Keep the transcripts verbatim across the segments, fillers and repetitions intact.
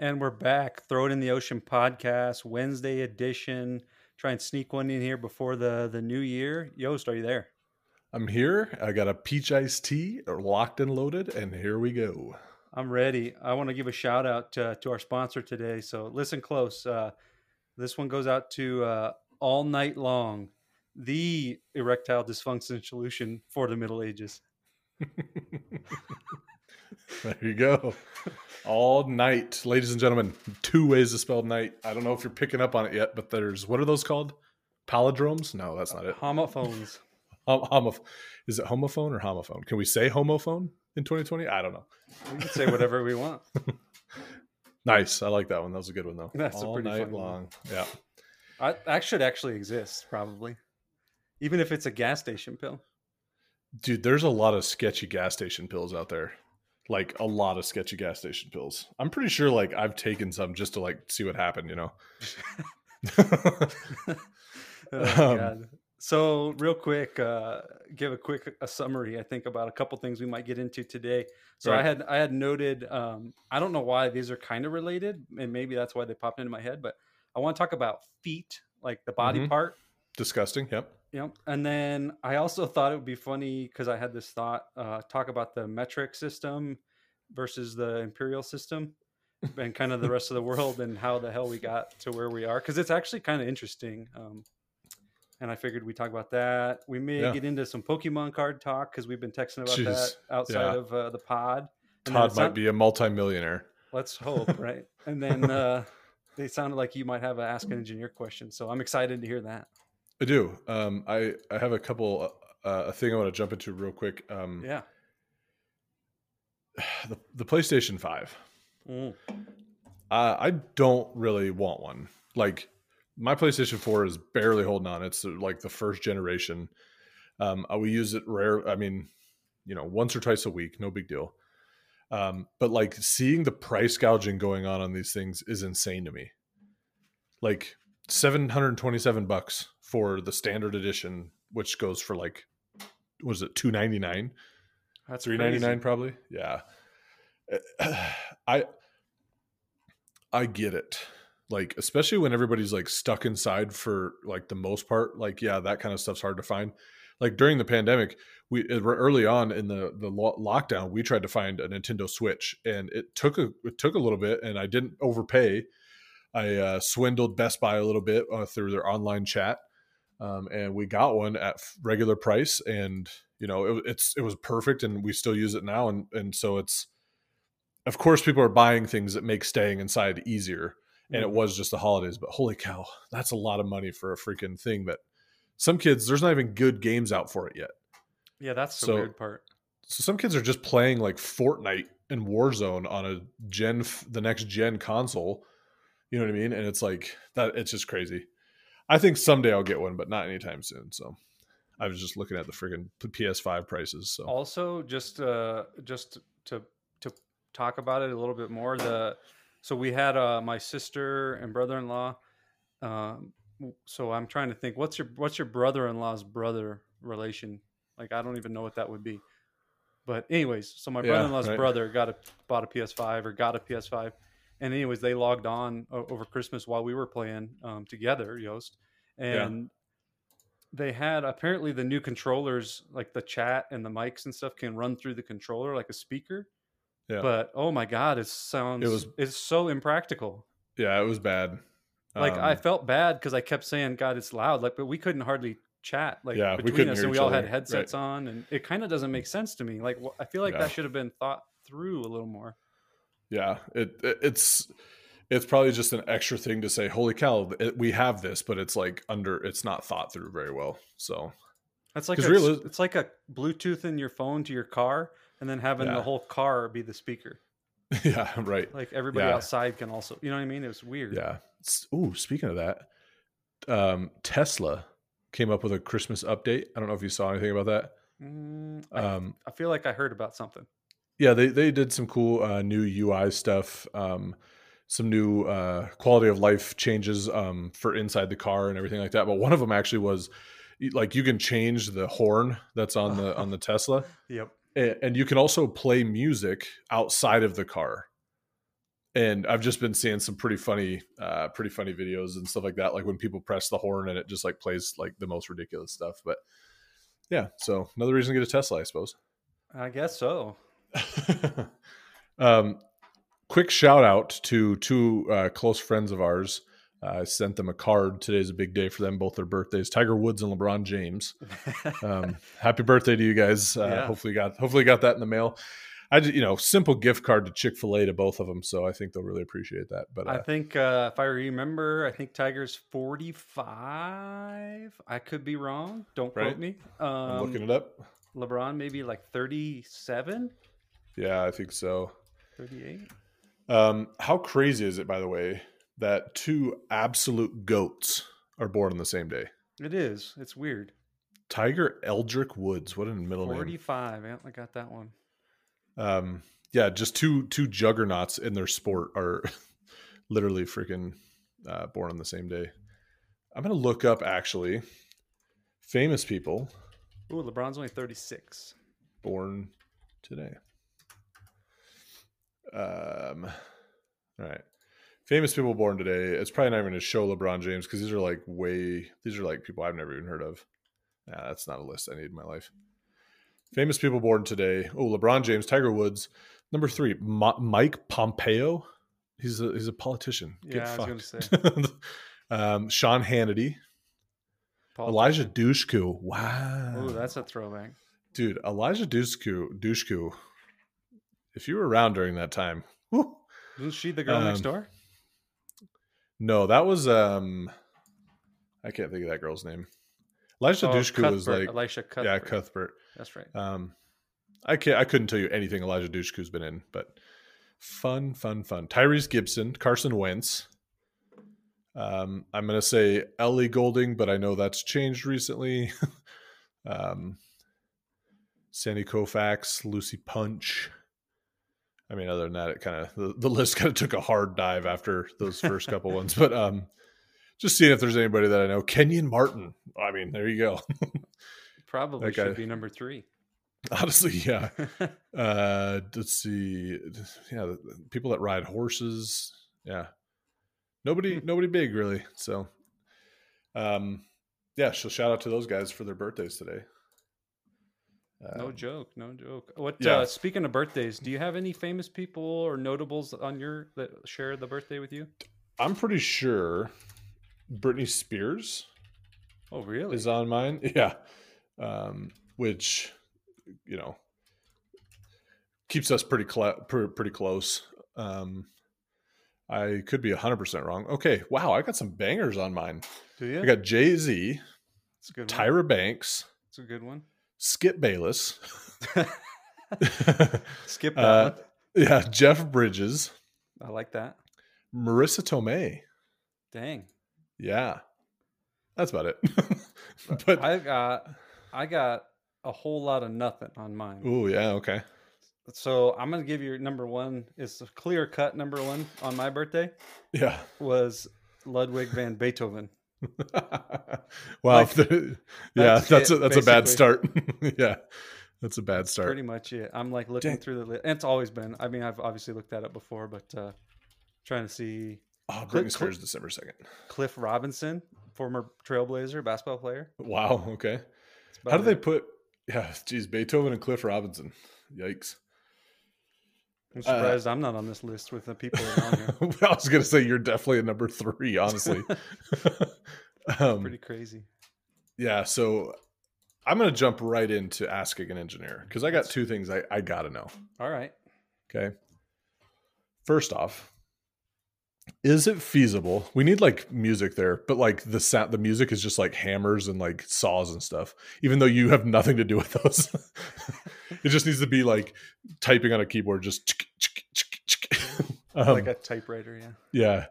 And we're back. Throw It in the Ocean podcast, Wednesday edition. Try and sneak one in here before the, the new year. Yost, are you there? I'm here. I got a peach iced tea locked and loaded, and here we go. I'm ready. I want to give a shout out to, to our sponsor today. So listen close. Uh, this one goes out to uh, All Night Long, the erectile dysfunction solution for the Middle Ages. There you go. All night, ladies and gentlemen. Two ways to spell night. I don't know if you're picking up on it yet, but there's, what are those called? Palindromes? No, that's not it. Homophones. Hom- homof- Is it homophone or homophone? Can we say homophone in twenty twenty? I don't know. We can say whatever we want. Nice. I like that one. That was a good one, though. That's All a pretty night funny long. one. Yeah. I, that should actually exist, probably. Even if it's a gas station pill. Dude, there's a lot of sketchy gas station pills out there. Like a lot of sketchy gas station pills. I'm pretty sure like I've taken some just to like see what happened, you know? Oh, um, God. So real quick, uh, give a quick a summary, I think, about a couple things we might get into today. So Right. I had I had noted, um, I don't know why these are kind of related, and maybe that's why they popped into my head, but I want to talk about feet, like the body Mhm. part. Disgusting. Yep. Yep. And then I also thought it would be funny because I had this thought, uh, talk about the metric system versus the imperial system and kind of the rest of the world and how the hell we got to where we are. Because it's actually kind of interesting. Um, and I figured we'd talk about that. We may Yeah. get into some Pokemon card talk because we've been texting about Jeez. that outside Yeah. of uh, the pod. And then Todd it might sound- be a multimillionaire. Let's hope, right? And then uh, they sounded like you might have an Ask an Engineer question. So I'm excited to hear that. I do. Um, I, I have a couple, uh, a thing I want to jump into real quick. Um, Yeah. the, the PlayStation five. Mm. Uh, I don't really want one. Like my PlayStation four is barely holding on. It's uh, like the first generation. Um, uh, we use it rare. I mean, you know, once or twice a week, no big deal. Um, but like seeing the price gouging going on on these things is insane to me. Like seven hundred twenty-seven bucks for the standard edition, which goes for like, what is it, two ninety-nine? That's three ninety-nine crazy. probably. Yeah. I I get it. Like, especially when everybody's like stuck inside for like the most part, like, yeah, that kind of stuff's hard to find. Like during the pandemic, we early on in the the lockdown, we tried to find a Nintendo Switch, and it took a it took a little bit, and I didn't overpay. I uh, swindled Best Buy a little bit uh, through their online chat, um, and we got one at regular price, and you know it, it's it was perfect, and we still use it now, and and so it's, of course, people are buying things that make staying inside easier, and it was just the holidays, but holy cow, that's a lot of money for a freaking thing that some kids, there's not even good games out for it yet. Yeah, that's the So- weird part. So some kids are just playing like Fortnite and Warzone on a gen, the next gen console. You know what I mean? And it's like that. It's just crazy. I think someday I'll get one, but not anytime soon. So I was just looking at the friggin' P S five prices. So Also, just uh, just to to talk about it a little bit more, the so we had uh, my sister and brother-in-law. Um, so I'm trying to think, what's your what's your brother-in-law's brother relation? Like, I don't even know what that would be. But anyways, so my Yeah, brother-in-law's right. brother got a bought a P S five or got a P S five, and anyways, they logged on o- over Christmas while we were playing um, together, Yost, and they had apparently the new controllers, like the chat and the mics and stuff, can run through the controller like a speaker. yeah, But oh my god, it sounds It was- it's so impractical. yeah, it was bad. Like Um, I felt bad because I kept saying, "God, it's loud." Like, but we couldn't hardly chat. Like Yeah, we between couldn't us, hear and we each all had other, headsets on, and it kind of doesn't make sense to me. Like wh- I feel like Yeah. that should have been thought through a little more. yeah, it, it it's it's probably just an extra thing to say, holy cow, it, we have this, but it's like under, it's not thought through very well. So That's like 'Cause a, reali- it's like a Bluetooth in your phone to your car, and then having Yeah. the whole car be the speaker. yeah, right. Like everybody Yeah. outside can also, you know what I mean? It was weird. Yeah. S- Ooh, speaking of that, um, Tesla came up with a Christmas update. I don't know if you saw anything about that. Mm, I, Um, I feel like I heard about something. yeah, they they did some cool uh, new U I stuff, um, some new uh, quality of life changes um, for inside the car and everything like that. But one of them actually was y- like you can change the horn that's on the on the Tesla, Yep. a- and you can also play music outside of the car. and I've just been seeing some pretty funny, uh, pretty funny videos and stuff like that. Like when people press the horn and it just like plays like the most ridiculous stuff. But yeah, so another reason to get a Tesla, I suppose. I guess so. um, quick shout out to two uh, close friends of ours. Uh, I sent them a card. Today's a big day for them, both their birthdays. Tiger Woods and LeBron James. Um, happy birthday to you guys. Uh, Yeah. Hopefully, got hopefully got that in the mail. I just, you know, simple gift card to Chick-fil-A to both of them, so I think they'll really appreciate that. But uh, I think uh, if I remember, I think Tiger's forty-five. I could be wrong. Don't quote Right. me. I'm Um, looking it up. LeBron maybe like thirty-seven, Yeah, I think so. thirty-eight. Um, how crazy is it, by the way, that two absolute goats are born on the same day? It is. It's weird. Tiger Eldrick Woods. What a middle name. forty-five. Yeah, I got that one. Um, yeah, just two two juggernauts in their sport are literally freaking uh, born on the same day. I'm gonna look up actually famous people Ooh, LeBron's only thirty-six. born today. Um, all right, famous people born today. It's probably not even going to show LeBron James because these are like way. These are like people I've never even heard of. Nah, that's not a list I need in my life. Famous people born today. Oh, LeBron James, Tiger Woods. Number three, Ma- Mike Pompeo. He's a he's a politician. Get Yeah, I was fucked. gonna say. um, Sean Hannity, Elijah Dushku. Wow. Oh, that's a throwback. Dude, Elijah Dushku. Dushku. If you were around during that time, whew. Wasn't she the girl next Um, door? No, that was um, I can't think of that girl's name. Elijah Oh, Dushku was Cuthbert, like, Elisha Cuthbert. yeah, Cuthbert. That's right. Um, I can't. I couldn't tell you anything Elijah Dushku's been in, but fun, fun, fun. Tyrese Gibson, Carson Wentz. Um, I'm gonna say Ellie Goulding, but I know that's changed recently. um, Sandy Koufax, Lucy Punch. I mean, other than that, it kind of the, the list kind of took a hard dive after those first couple ones. But um, just seeing if there's anybody that I know. Kenyon Martin. I mean, there you go. Probably that guy- should be number three. Honestly, yeah. Uh, let's see. Yeah, the- the people that ride horses. Yeah, nobody, nobody big really. So, um, yeah. So shout out to those guys for their birthdays today. No Um, joke, no joke. What? yeah. Uh, speaking of birthdays, do you have any famous people or notables on your that share the birthday with you? I'm pretty sure Britney Spears Oh, really? is on mine. Yeah, um, which you know keeps us pretty cl- pretty close. Um, I could be one hundred percent wrong. Okay, wow, I got some bangers on mine. do you? I got Jay-Z, It's a good one. Tyra Banks, It's a good one. Skip Bayless, Skip that uh, one. yeah, Jeff Bridges, I like that. Marissa Tomei. Dang. Yeah, that's about it. but I got I got a whole lot of nothing on mine. oh yeah, okay. So I'm gonna give you number one. It's a clear cut number one on my birthday Yeah. was Ludwig van Beethoven. wow. Like, yeah, that's that's it, a, that's a bad start. basically. yeah, that's a bad start. Pretty much it. I'm like looking Dang. through the list. And it's always been. I mean, I've obviously looked that up before, but uh trying to see Oh, Cl- Britney Spears, December second. Cliff Robinson, former Trailblazer basketball player. Wow. Okay. That's about How do they it. put? Yeah, geez, Beethoven and Cliff Robinson. Yikes. I'm surprised I'm not on this list with the people that are on here. I was gonna say you're definitely a number three, honestly. um, Pretty crazy. yeah. So I'm gonna jump right into asking an engineer because I got Let's- two things I, I gotta know. All right. Okay. First off, is it feasible? We need like music there, but like the sound, the music is just like hammers and like saws and stuff, even though you have nothing to do with those. It just needs to be like typing on a keyboard, just um, Like a typewriter, yeah. yeah.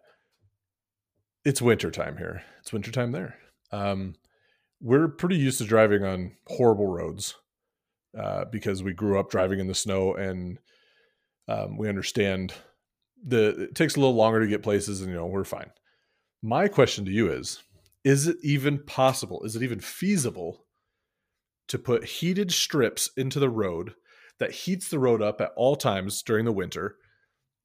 It's wintertime here. It's wintertime there. Um, we're pretty used to driving on horrible roads uh, because we grew up driving in the snow, and um, we understand the it takes a little longer to get places, and you know we're fine. My question to you is: is it even possible? Is it even feasible to put heated strips into the road that heats the road up at all times during the winter,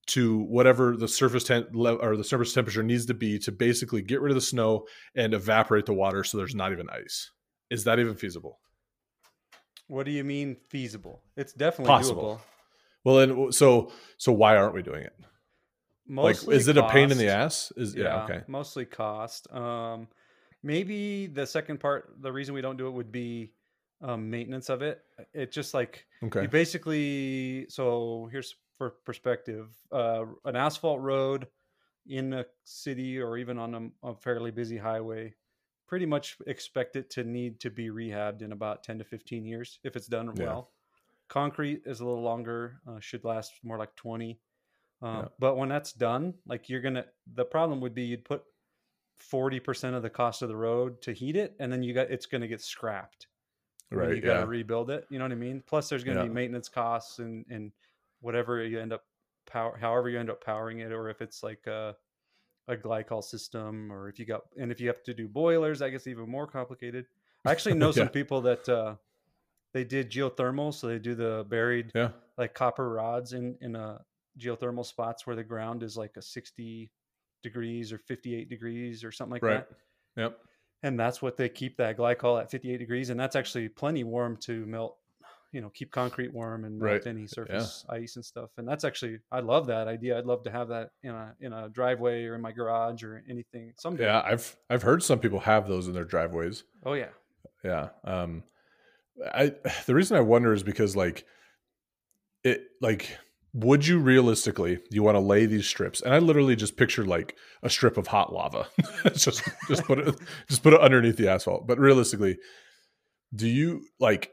to whatever the surface temp or the surface temperature needs to be to basically get rid of the snow and evaporate the water so there's not even ice. Is that even feasible? What do you mean feasible? It's definitely Possible. doable. Well, then, so so why aren't we doing it? Mostly like, is it cost. a pain in the ass? Is yeah, Yeah, okay. mostly cost. Um, maybe the second part, the reason we don't do it would be um, maintenance of it. It just like Okay. you basically. So here's for perspective: uh, an asphalt road in a city or even on a, a fairly busy highway, pretty much expect it to need to be rehabbed in about ten to fifteen years if it's done Yeah. well. Concrete is a little longer, uh, should last more like twenty. Um, Yeah. but when that's done, like you're gonna, the problem would be you'd put forty percent of the cost of the road to heat it, and then you got it's gonna get scrapped when Right. you got to Yeah. rebuild it. You know what I mean? Plus, there's gonna Yeah. be maintenance costs and and whatever you end up power, however you end up powering it, or if it's like a a glycol system, or if you got, and if you have to do boilers, I guess even more complicated. I actually know some Yeah. people that uh, they did geothermal, so they do the buried Yeah. like copper rods in in a geothermal spots where the ground is like a sixty degrees or fifty-eight degrees or something like Right. that. Yep. And that's what they keep that glycol at fifty-eight degrees, and that's actually plenty warm to melt, you know, keep concrete warm and melt Right. any Yeah. surface ice and stuff. And that's actually, I love that idea. I'd love to have that in a in a driveway or in my garage or anything someday. Yeah. I've I've heard some people have those in their driveways. Oh yeah. Yeah. Um, I the reason I wonder is because like it like would you realistically you want to lay these strips, and I literally just picture like a strip of hot lava. It's just just put it just put it underneath the asphalt. But realistically, do you like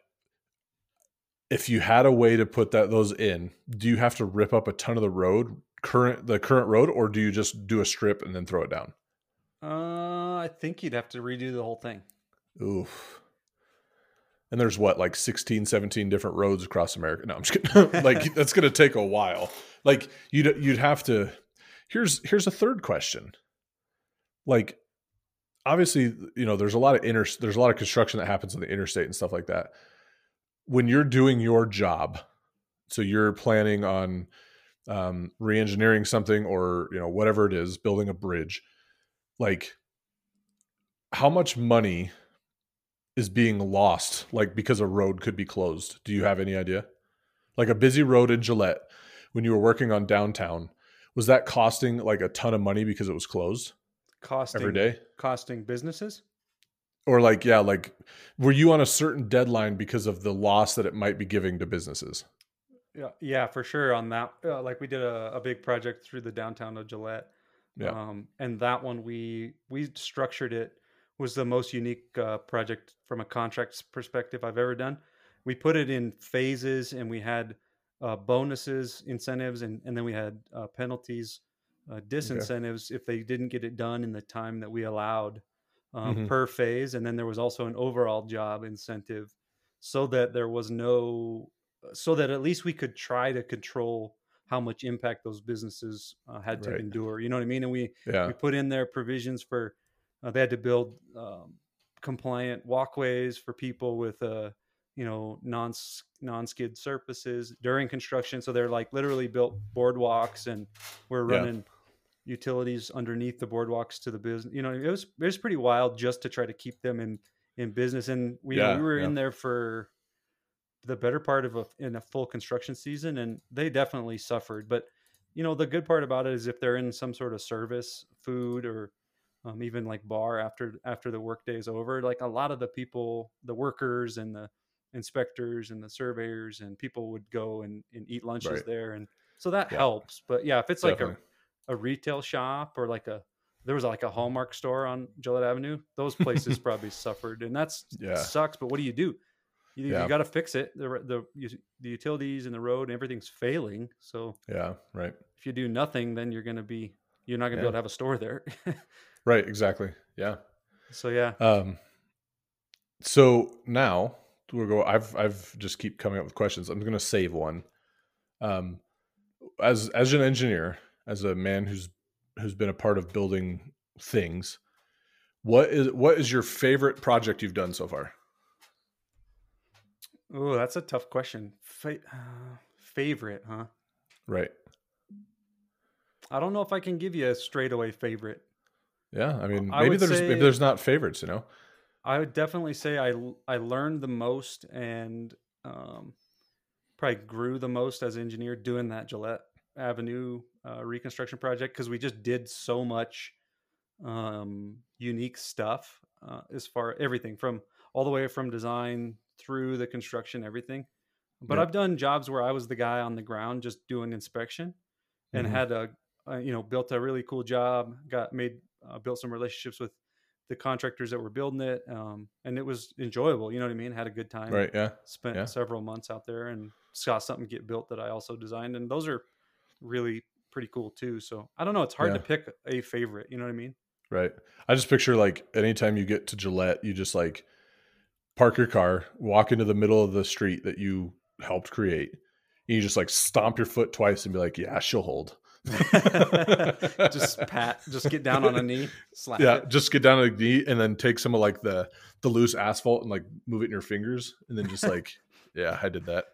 if you had a way to put that those in, do you have to rip up a ton of the road current the current road, or do you just do a strip and then throw it down? Uh, I think you'd have to redo the whole thing. Oof. And there's what, like sixteen, seventeen different roads across America. No, I'm just kidding. Like that's going to take a while. Like you'd, you'd have to, here's, here's a third question. Like, obviously, you know, there's a lot of inter, there's a lot of construction that happens on the interstate and stuff like that. When you're doing your job, so you're planning on um, re-engineering something or, you know, whatever it is, building a bridge, like how much money is being lost, like because a road could be closed? Do you have any idea? Like a busy road in Gillette, when you were working on downtown, was that costing like a ton of money because it was closed Costing every day? costing businesses. Or like, yeah, like were you on a certain deadline because of the loss that it might be giving to businesses? Yeah, yeah, for sure. On that, uh, like we did a, a big project through the downtown of Gillette, Yeah. um, and that one we we structured it was the most unique uh, project from a contracts perspective I've ever done. We put it in phases, and we had uh, bonuses, incentives, and and then we had uh, penalties, uh, disincentives if they didn't get it done in the time that we allowed um, Mhm. per phase, and then there was also an overall job incentive, so that there was no so that at least we could try to control how much impact those businesses uh, had to Right. endure. You know what I mean? And we Yeah. we put in there provisions for uh, they had to build um, compliant walkways for people with uh, you know non non skid surfaces during construction. So they're like literally built boardwalks, and we're Yeah. running utilities underneath the boardwalks to the business. You know, it was it was pretty wild just to try to keep them in in business. And we you know, Yeah. we were Yeah. in there for the better part of a in a full construction season, and they definitely suffered. But you know, the good part about it is if they're in some sort of service, food, or um, even like bar after after the workday is over, like a lot of the people, the workers and the inspectors and the surveyors and people would go and, and eat lunches Right. there, and so that Yeah. helps. But yeah, if it's like a, Definitely. a retail shop or like a there was like a Hallmark store on Gillette Avenue, those places probably suffered, and that's Yeah. sucks. But what do you do? You, Yeah. you got to fix it. The the the utilities and the road and everything's failing. So Yeah. Right. if you do nothing, then you're going to be you're not going to be Yeah. able to have a store there. Right. Exactly. Yeah. So yeah, Um, so now we'll go. I've I've just keep coming up with questions. I'm going to save one. Um, as as an engineer, as a man who's who's been a part of building things, what is what is your favorite project you've done so far? oh, that's a tough question. Fa- uh, favorite, huh? Right. I don't know if I can give you a straightaway favorite. Yeah, I mean, I maybe would there's say maybe there's not favorites, you know. I would definitely say I l- I learned the most and um, probably grew the most as an engineer doing that Gillette Avenue uh, reconstruction project because we just did so much um, unique stuff uh, as far everything from all the way from design through the construction, everything. But Yep. I've done jobs where I was the guy on the ground just doing inspection and Hmm. had a, uh you know built a really cool job, got made uh, built some relationships with the contractors that were building it, um, and it was enjoyable. You know what I mean? Had a good time. Right. Yeah. Spent Yeah. several months out there and saw something get built that I also designed, and those are really pretty cool too. So I don't know. It's hard to Yeah. pick a favorite. You know what I mean? Right. I just picture like anytime you get to Gillette, you just like park your car, walk into the middle of the street that you helped create, and you just like stomp your foot twice and be like, "Yeah, she'll hold." Just pat, just get down on a knee, slap Yeah, it. just get down on a knee and then take some of like the the loose asphalt and like move it in your fingers, and then just like, yeah, I did that.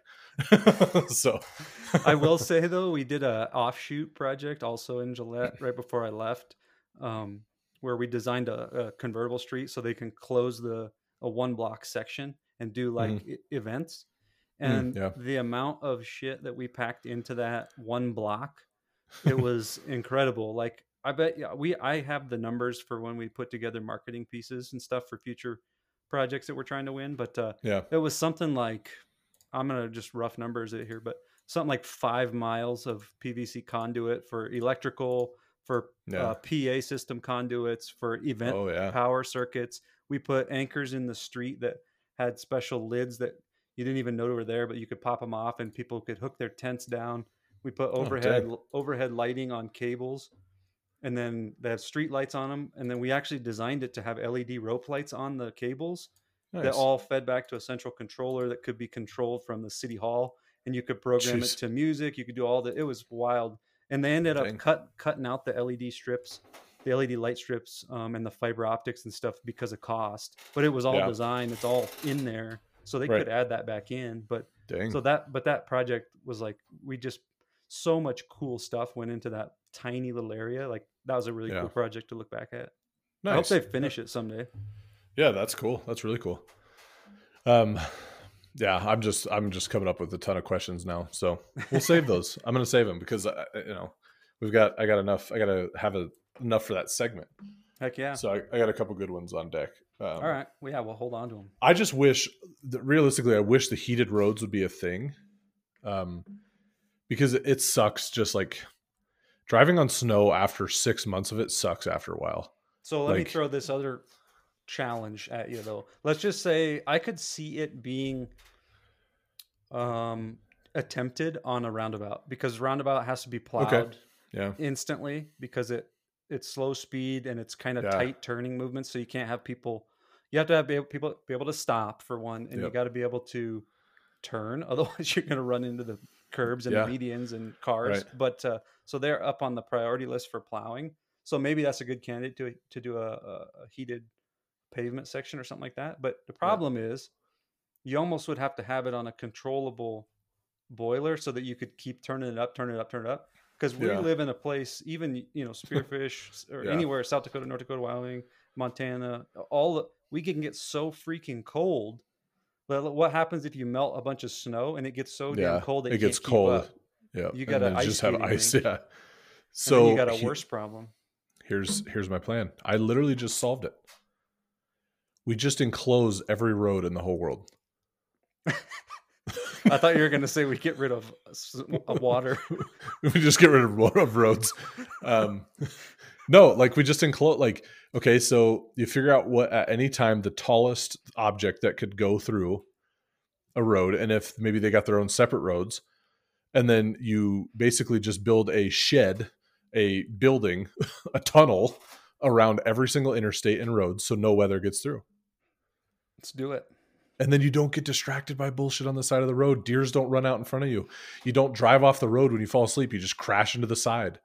So, I will say though, we did a offshoot project also in Gillette right before I left, um, where we designed a, a convertible street so they can close the a one block section and do like mhm. e- events. Mm, And yeah, the amount of shit that we packed into that one block, it was incredible. Like I bet yeah, we I have the numbers for when we put together marketing pieces and stuff for future projects that we're trying to win, but uh, yeah, it was something like I'm gonna just rough numbers it here, but something like five miles of P V C conduit for electrical, for yeah. uh, P A system conduits, for event Oh yeah, power circuits. We put anchors in the street that had special lids that you didn't even know were there, but you could pop them off and people could hook their tents down. We put oh overhead dang, overhead lighting on cables, and then they have street lights on them. And then we actually designed it to have L E D rope lights on the cables that nice. all fed back to a central controller that could be controlled from the city hall, and you could program it Jeez, to music. You could do all that. It was wild. And they ended up dang, cut cutting out the L E D strips, the L E D light strips, um, and the fiber optics and stuff because of cost. But it was all yeah, designed. It's all in there, so they right, could add that back in. But dang, so that but that project was like we just so much cool stuff went into that tiny little area. Like that was a really yeah, cool project to look back at. I hope nice. they Yeah, finish it someday. yeah, that's cool. That's really cool. Um, yeah, I'm just I'm just coming up with a ton of questions now, so we'll save those. I'm gonna save them because I, you know we've got I got enough. I gotta have a, enough for that segment. Heck yeah. So I, I got a couple good ones on deck. All Um, right. Well, yeah, we'll hold on to them. I just wish, that realistically, I wish the heated roads would be a thing, um, because it sucks. Just like driving on snow after six months of it sucks after a while. So let me Like, throw this other challenge at you, though. Let's just say I could see it being um, attempted on a roundabout because roundabout has to be okay, plowed yeah, instantly because it it's slow speed and it's kind of yeah, tight turning movements. So you can't have people. You have to have be able, people be able to stop for one, and you yep, got to be able to turn. Otherwise, you're going to run into the curbs and the yeah, medians and cars. right, But uh, so they're up on the priority list for plowing. So maybe that's a good candidate to to do a, a, a heated pavement section or something like that. But the right, problem is, you almost would have to have it on a controllable boiler so that you could keep turning it up, turn it up, turn it up. Because we yeah, live in a place, even you know, Spearfish or yeah, anywhere, South Dakota, North Dakota, Wyoming, Montana, all the, we can get so freaking cold. But what happens if you melt a bunch of snow and it gets so damn yeah. cold that It you gets can't keep cold, up? yeah, You got and an then ice just have skating ice, rink, yeah. and then you So got a he, worse problem. here's here's my plan. I literally just solved it. We just enclose every road in the whole world. I thought you were going to say we get rid of s- uh, water. We just get rid of, of roads. Um, no, like we just enclose. Like, okay, so you figure out what at any time the tallest object that could go through a road, and if maybe they got their own separate roads, and then you basically just build a shed, a building, a tunnel around every single interstate and road, so no weather gets through. Let's do it. And then you don't get distracted by bullshit on the side of the road. Deers don't run out in front of you. You don't drive off the road when you fall asleep. You just crash into the side.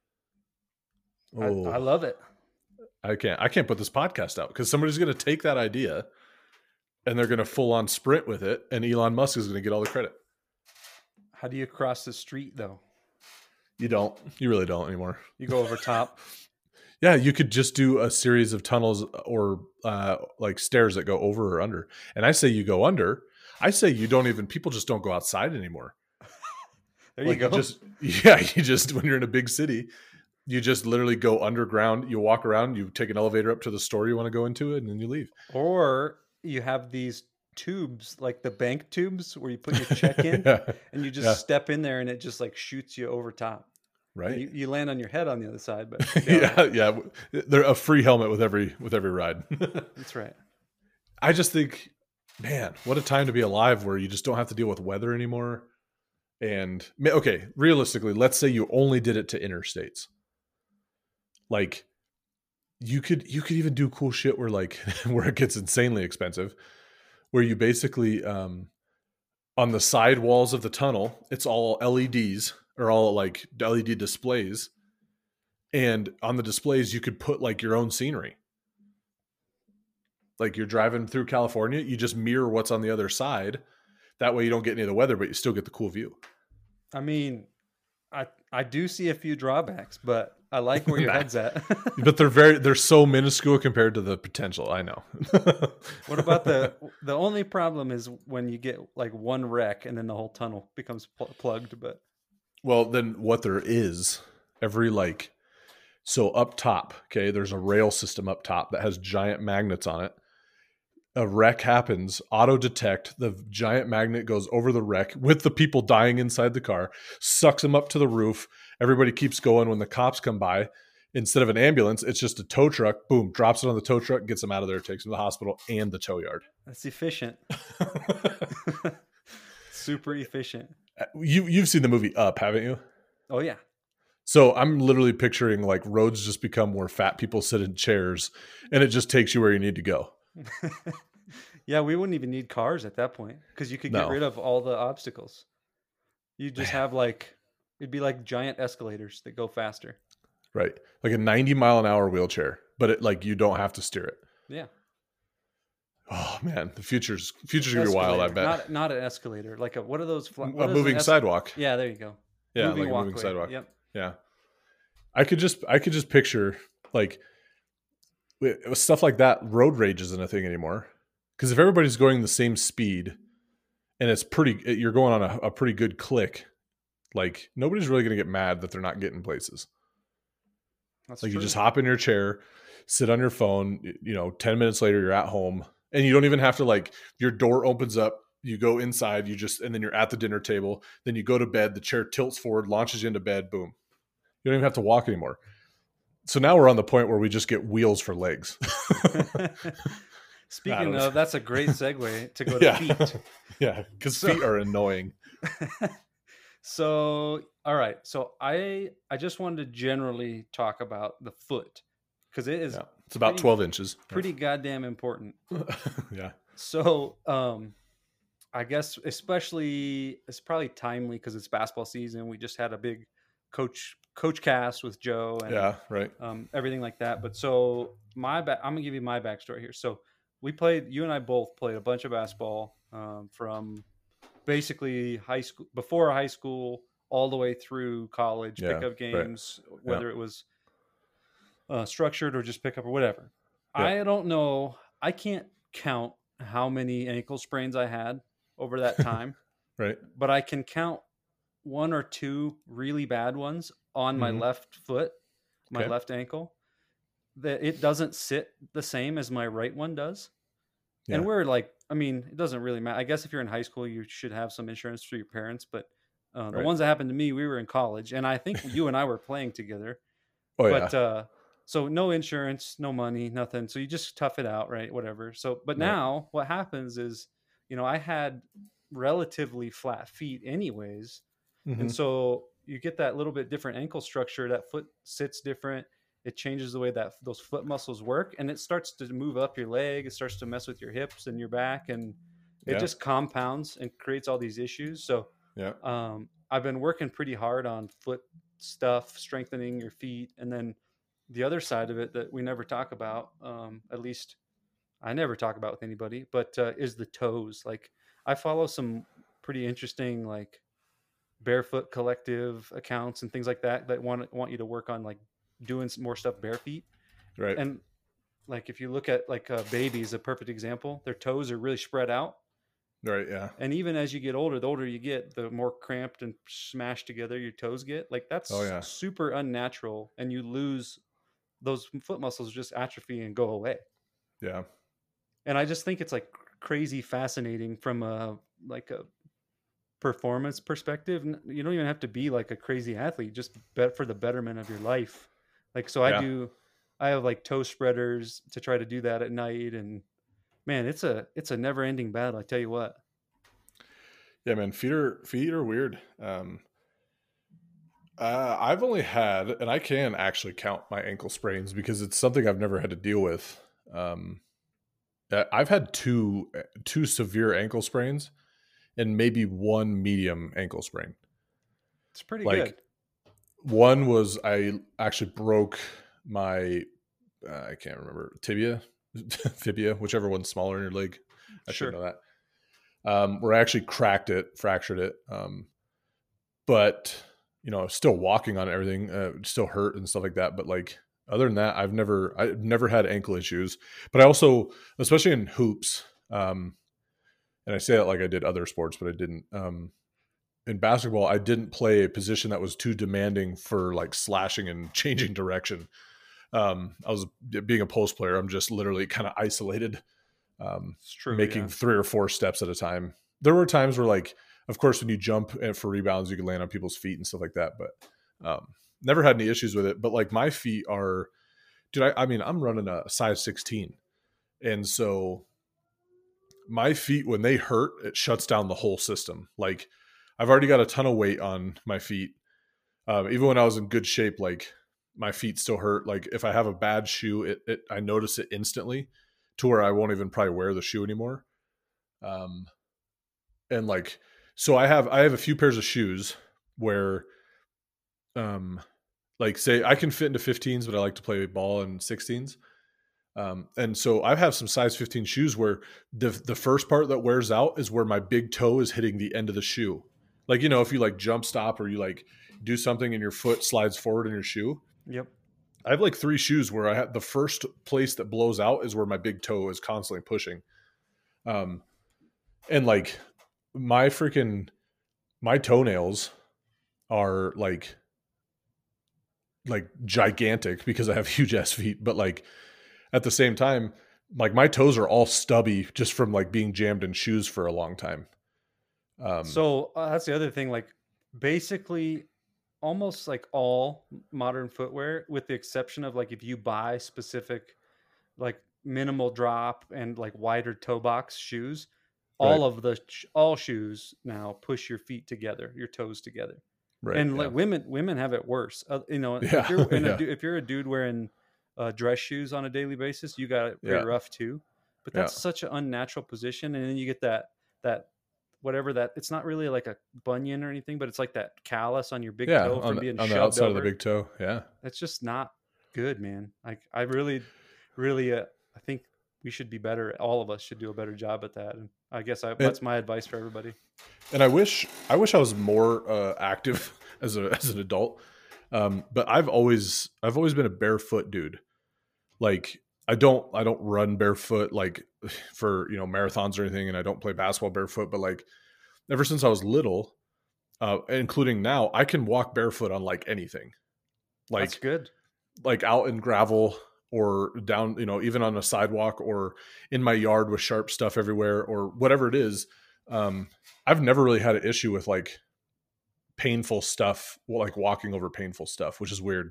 I, Oh, I love it. I can't. I can't put this podcast out because somebody's going to take that idea and they're going to full on sprint with it, and Elon Musk is going to get all the credit. How do you cross the street though? You don't. You really don't anymore. You go over top. Yeah, you could just do a series of tunnels or uh, like stairs that go over or under. And I say you go under. I say you don't even. People just don't go outside anymore. There Like you go. just yeah, you just when you're in a big city, you just literally go underground. You walk around. You take an elevator up to the store you want to go into, it, and then you leave. Or you have these tubes, like the bank tubes, where you put your check in, yeah. and you just Yeah. step in there, and it just like shoots you over top. Right. You, you land on your head on the other side, but yeah, yeah. They're a free helmet with every with every ride. That's right. I just think, man, what a time to be alive where you just don't have to deal with weather anymore. And okay, realistically, let's say you only did it to interstates. Like you could you could even do cool shit where like where it gets insanely expensive, where you basically um on the side walls of the tunnel, it's all L E Ds or all like L E D displays. And on the displays, you could put like your own scenery. Like you're driving through California, you just mirror what's on the other side. That way you don't get any of the weather, but you still get the cool view. I mean, I I do see a few drawbacks, but I like where your Nah. head's at. But they're very they're so minuscule compared to the potential. I know. What about the the only problem is when you get like one wreck and then the whole tunnel becomes pl- plugged. But well, then what there is every like so up top, okay, there's a rail system up top that has giant magnets on it. A wreck happens, auto detect, the giant magnet goes over the wreck with the people dying inside the car, sucks them up to the roof. Everybody keeps going. When the cops come by, instead of an ambulance, it's just a tow truck. Boom, drops it on the tow truck, gets them out of there, takes them to the hospital and the tow yard. that's efficient. Super efficient. you, you've seen the movie Up, haven't you? Oh, yeah. So I'm literally picturing like roads just become where fat people sit in chairs and it just takes you where you need to go. Yeah, we wouldn't even need cars at that point because you could get No. rid of all the obstacles. You just have like, it'd be like giant escalators that go faster. Right. Like a ninety mile an hour wheelchair, but it like you don't have to steer it. Yeah. Oh man, the future's future's gonna be wild, I Escalator, bet. Not not an escalator. Like a what are those? Fl- A what is an moving es- sidewalk. Yeah, there you go. Yeah, moving like a moving walkway. sidewalk. Yep. Yeah. I could just I could just picture like with stuff like that, road rage isn't a thing anymore. Because if everybody's going the same speed and it's pretty you're going on a, a pretty good click, like nobody's really gonna get mad that they're not getting places. That's Like true. you just hop in your chair, sit on your phone, you know, ten minutes later you're at home and you don't even have to like your door opens up, you go inside, you just and then you're at the dinner table, then you go to bed, the chair tilts forward, launches you into bed, boom. You don't even have to walk anymore. So now we're on the point where we just get wheels for legs. Speaking know. of, that's a great segue to go to yeah. feet. yeah, because So- feet are annoying. So, all right. So I I just wanted to generally talk about the foot because it is Yeah. It's about pretty- twelve inches. pretty goddamn important. yeah. So, um, I guess especially it's probably timely because it's basketball season. We just had a big coach coach cast with Joe and Yeah, right. um, everything like that. But so my back, I'm gonna give you my backstory here. So we played, you and I both played a bunch of basketball um, from basically high school, before high school, all the way through college, Yeah, pickup right. games, whether it was uh, structured or just pickup or whatever. Yeah. I don't know. I can't count how many ankle sprains I had over that time, Right. but I can count one or two really bad ones on my Mhm. left foot, my Okay. left ankle. That it doesn't sit the same as my right one does. And Yeah. we're like, I mean, it doesn't really matter. I guess if you're in high school, you should have some insurance through your parents. But uh, the Right. ones that happened to me, we were in college, and I think you and I were playing together. Oh But yeah. uh, so no insurance, no money, nothing. So you just tough it out, right? Whatever. So, but Right. now what happens is, you know, I had relatively flat feet, anyways. Mhm. And so you get that little bit different ankle structure. That foot sits different. It changes the way that those foot muscles work, and it starts to move up your leg. It starts to mess with your hips and your back, and it Yeah. just compounds and creates all these issues. So Yeah. um, I've been working pretty hard on foot stuff, strengthening your feet, and then the other side of it that we never talk about, um, at least I never talk about with anybody, but uh, is the toes. Like I follow some pretty interesting like barefoot collective accounts and things like that that want want you to work on like doing some more stuff bare feet. Right. And like if you look at like uh, babies, a perfect example, their toes are really spread out. Right. Yeah. And even as you get older, the older you get, the more cramped and smashed together your toes get. Like Oh that's yeah. super unnatural, and you lose those foot muscles just atrophy and go away. Yeah. And I just think it's like crazy fascinating from a like a performance perspective. You don't even have to be like a crazy athlete, just bet for the betterment of your life. Like so I Yeah. do I have like toe spreaders to try to do that at night, and man, it's a it's a never ending battle, I tell you what. Yeah, man. Feet are feet are weird. Um, uh, I've only had, and I can actually count my ankle sprains because it's something I've never had to deal with. Um, uh, I've had two two severe ankle sprains and maybe one medium ankle sprain. It's pretty good. Like one was I actually broke my uh, I can't remember tibia, fibia, whichever one's smaller in your leg. I Sure. should know that. Um, where I actually cracked it, fractured it. Um, but you know, still walking on everything, uh, still hurt and stuff like that. But like other than that, I've never, I've never had ankle issues. But I also, especially in hoops, um, and I say that like I did other sports, but I didn't. Um, in basketball, I didn't play a position that was too demanding for like slashing and changing direction. Um, I was being a post player. I'm just literally kind of isolated, um, It's true. making Yeah. three or four steps at a time. There were times where like, of course, when you jump for rebounds, you can land on people's feet and stuff like that, but um, never had any issues with it. But like my feet are, dude, I, I mean, I'm running a size sixteen. And so my feet, when they hurt, it shuts down the whole system. Like I've already got a ton of weight on my feet. Um, even when I was in good shape, like my feet still hurt. Like if I have a bad shoe, it, it I notice it instantly to where I won't even probably wear the shoe anymore. Um, and like, so I have, I have a few pairs of shoes where, um, like say I can fit into fifteens, but I like to play ball in sixteens. Um, and so I have some size fifteen shoes where the, the first part that wears out is where my big toe is hitting the end of the shoe. Like, you know, if you like jump stop or you like do something and your foot slides forward in your shoe. Yep. I have like three shoes where I have the first place that blows out is where my big toe is constantly pushing. Um, and like my freaking, my toenails are like, like gigantic because I have huge ass feet, but like at the same time, like my toes are all stubby just from like being jammed in shoes for a long time. Um, So uh, that's the other thing. Like basically, almost like all modern footwear, with the exception of like if you buy specific like minimal drop and like wider toe box shoes, right, all of the sh- all shoes now push your feet together, your toes together. right, And yeah, like women, women have it worse. Uh, you know, if yeah, you're in a yeah, du- if you're a dude wearing uh, dress shoes on a daily basis, you got it pretty yeah, rough too. But yeah, that's such an unnatural position, and then you get that that whatever that it's not really like a bunion or anything, but it's like that callus on your big yeah, toe on from the, being on the shoved outside of the over. big toe, yeah. That's just not good, man. Like I really, really, uh, I think we should be better. All of us should do a better job at that. And I guess I, And that's my advice for everybody. and I wish I wish I was more uh, active as a as an adult. Um, but I've always I've always been a barefoot dude. Like I don't I don't run barefoot like for you know marathons or anything, and I don't play basketball barefoot. But like ever since I was little, uh, including now, I can walk barefoot on like anything. That's Like good. like out in gravel or down, you know, even on a sidewalk or in my yard with sharp stuff everywhere or whatever it is. Um, I've never really had an issue with like painful stuff, like walking over painful stuff, which is weird.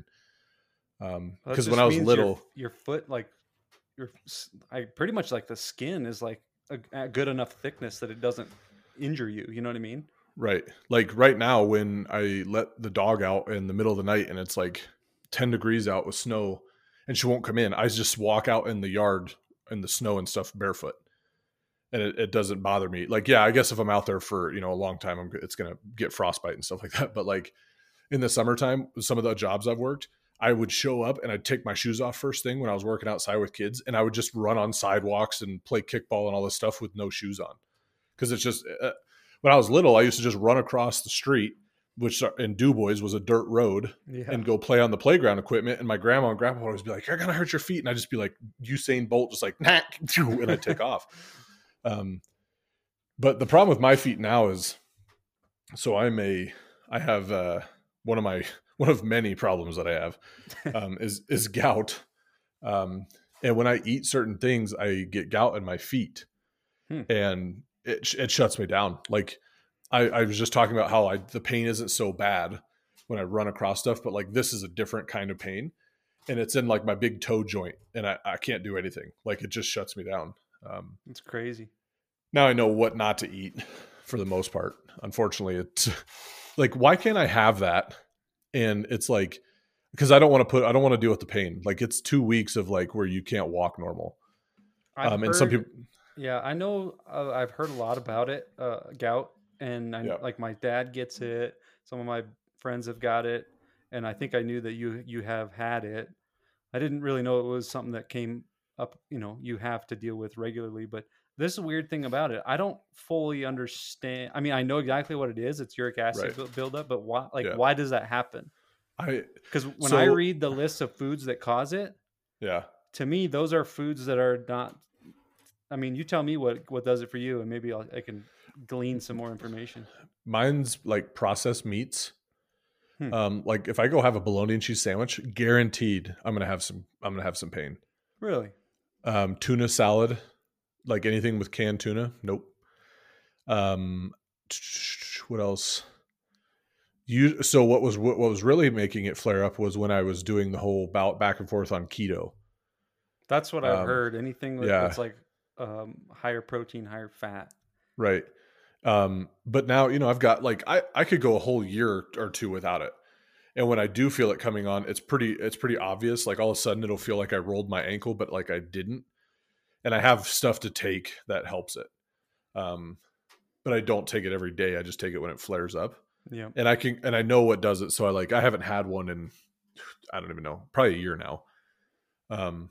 Um, That because when just I was means your little, your foot, like your, s- I pretty much like the skin is like a, a good enough thickness that it doesn't injure you. You know what I mean? right, like right now, when I let the dog out in the middle of the night and it's like ten degrees out with snow and she won't come in, I just walk out in the yard in the snow and stuff barefoot. And it, it doesn't bother me. Like, yeah, I guess if I'm out there for, you know, a long time, I'm, it's going to get frostbite and stuff like that. But like in the summertime, some of the jobs I've worked, I would show up and I'd take my shoes off first thing when I was working outside with kids. And I would just run on sidewalks and play kickball and all this stuff with no shoes on. Cause it's just, uh, when I was little, I used to just run across the street which in Du Bois was a dirt road, Yeah. and go play on the playground equipment. And my grandma and grandpa would always be like, "You're gonna hurt your feet," and I just be like Usain Bolt, just like nah, and I take off. Um, but the problem with my feet now is, so I'm a, I have uh, one of my one of many problems that I have um, is is gout. Um, and when I eat certain things, I get gout in my feet, Hmm. and it it shuts me down. Like I, I was just talking about how I the pain isn't so bad when I run across stuff, but like this is a different kind of pain, and it's in like my big toe joint, and I, I can't do anything. Like it just shuts me down. Um, It's crazy. now I know what not to eat for the most part. Unfortunately, it's like, why can't I have that? And it's like, because I don't want to put, I don't want to deal with the pain. Like it's two weeks of like where you can't walk normal. I've Um, and heard, some people, yeah, I know. Uh, I've heard a lot about it, uh, gout, and I, yeah, like my dad gets it. Some of my friends have got it, and I think I knew that you you have had it. I didn't really know it was something that came up. You know, you have to deal with regularly. But this is a weird thing about it. I don't fully understand. I mean, I know exactly what it is. It's uric acid right, bu- buildup, but why? Like, yeah. why does that happen? I Because when I so read the list of foods that cause it, yeah, to me, those are foods that are not. I mean, you tell me what what does it for you, and maybe I'll, I can glean some more information. mine's like processed meats. Hmm. Um, like if I go have a bologna and cheese sandwich, guaranteed I'm gonna have some. I'm gonna have some pain. Really? Um, tuna salad, like anything with canned tuna, nope. Um, what else? You so what was what was really making it flare up was when I was doing the whole bout back and forth on keto. That's what I've Um, heard. Anything with, yeah, that's like um, higher protein, higher fat. right. Um, but now you know I've got like I I could go a whole year or two without it, and when I do feel it coming on, it's pretty it's pretty obvious. Like all of a sudden it'll feel like I rolled my ankle, but like I didn't, and I have stuff to take that helps it. Um, but I don't take it every day. I just take it when it flares up. Yeah. And I can, and I know what does it. So I like, I haven't had one in, I don't even know, probably a year now. Um,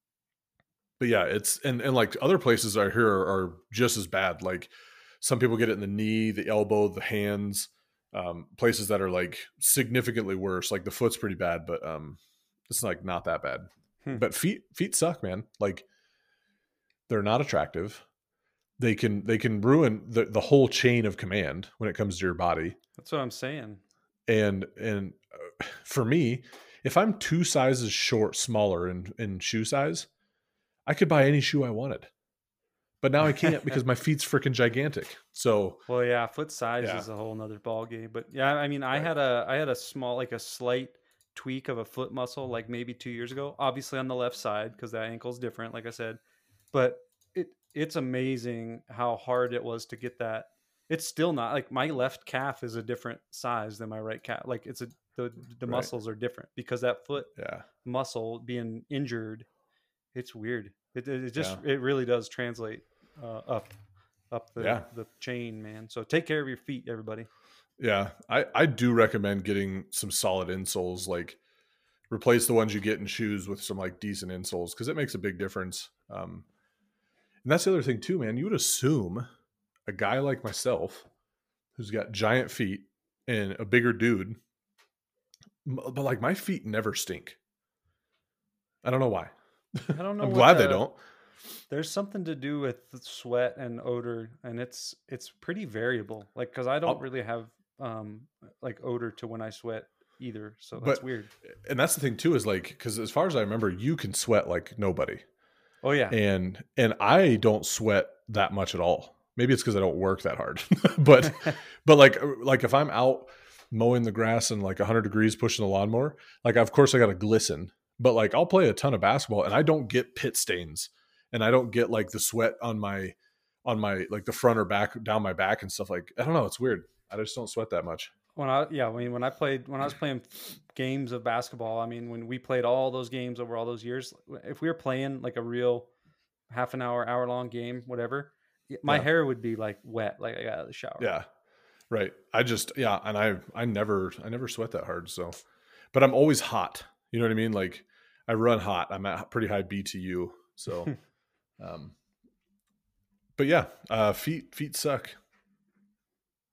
but yeah, it's, and, and like other places I hear are, are just as bad. Like some people get it in the knee, the elbow, the hands, um, places that are like significantly worse. Like the foot's pretty bad, but, um, it's like not that bad, Hmm. but feet, feet suck, man. Like they're not attractive. They can, they can ruin the, the whole chain of command when it comes to your body. That's what I'm saying. And and uh, for me, if I'm two sizes short, smaller in, in shoe size, I could buy any shoe I wanted. But now I can't because my feet's freaking gigantic. So Well, yeah, foot size yeah, is a whole nother ball game. But yeah, I mean, I right, had a I had a small, like a slight tweak of a foot muscle, like maybe two years ago. Obviously on the left side because that ankle's different, like I said. But it it's amazing how hard it was to get that. It's still not like my left calf is a different size than my right calf. Like it's a the the right, muscles are different because that foot yeah, muscle being injured. It's weird. It it, it just yeah, it really does translate uh, up up the yeah, the chain, man. So take care of your feet, everybody. yeah. I I do recommend getting some solid insoles. Like replace the ones you get in shoes with some like decent insoles because it makes a big difference. Um, and that's the other thing too, man. You would assume a guy like myself who's got giant feet and a bigger dude, but like my feet never stink. I don't know why. I don't know I'm what glad they the don't. there's something to do with the sweat and odor, and it's it's pretty variable. Like because I don't I'll, really have um like odor to when I sweat either, so that's but weird. and that's the thing too is like because as far as I remember, you can sweat like nobody, Oh yeah, and and I don't sweat that much at all. Maybe it's because I don't work that hard, but but like like if I'm out mowing the grass and like one hundred degrees pushing the lawnmower, like of course I got to glisten, but like I'll play a ton of basketball and I don't get pit stains and I don't get like the sweat on my on my like the front or back down my back and stuff. Like I don't know, it's weird. I just don't sweat that much. when I yeah, I mean when I played when I was playing games of basketball, I mean when we played all those games over all those years, if we were playing like a real half an hour, hour long game, whatever, my Yeah, hair would be like wet, like I got out of the shower. yeah, right. I just yeah, and I I never I never sweat that hard. So, but I'm always hot. You know what I mean? Like I run hot. I'm at pretty high B T U. So, um, but yeah, uh, feet feet suck.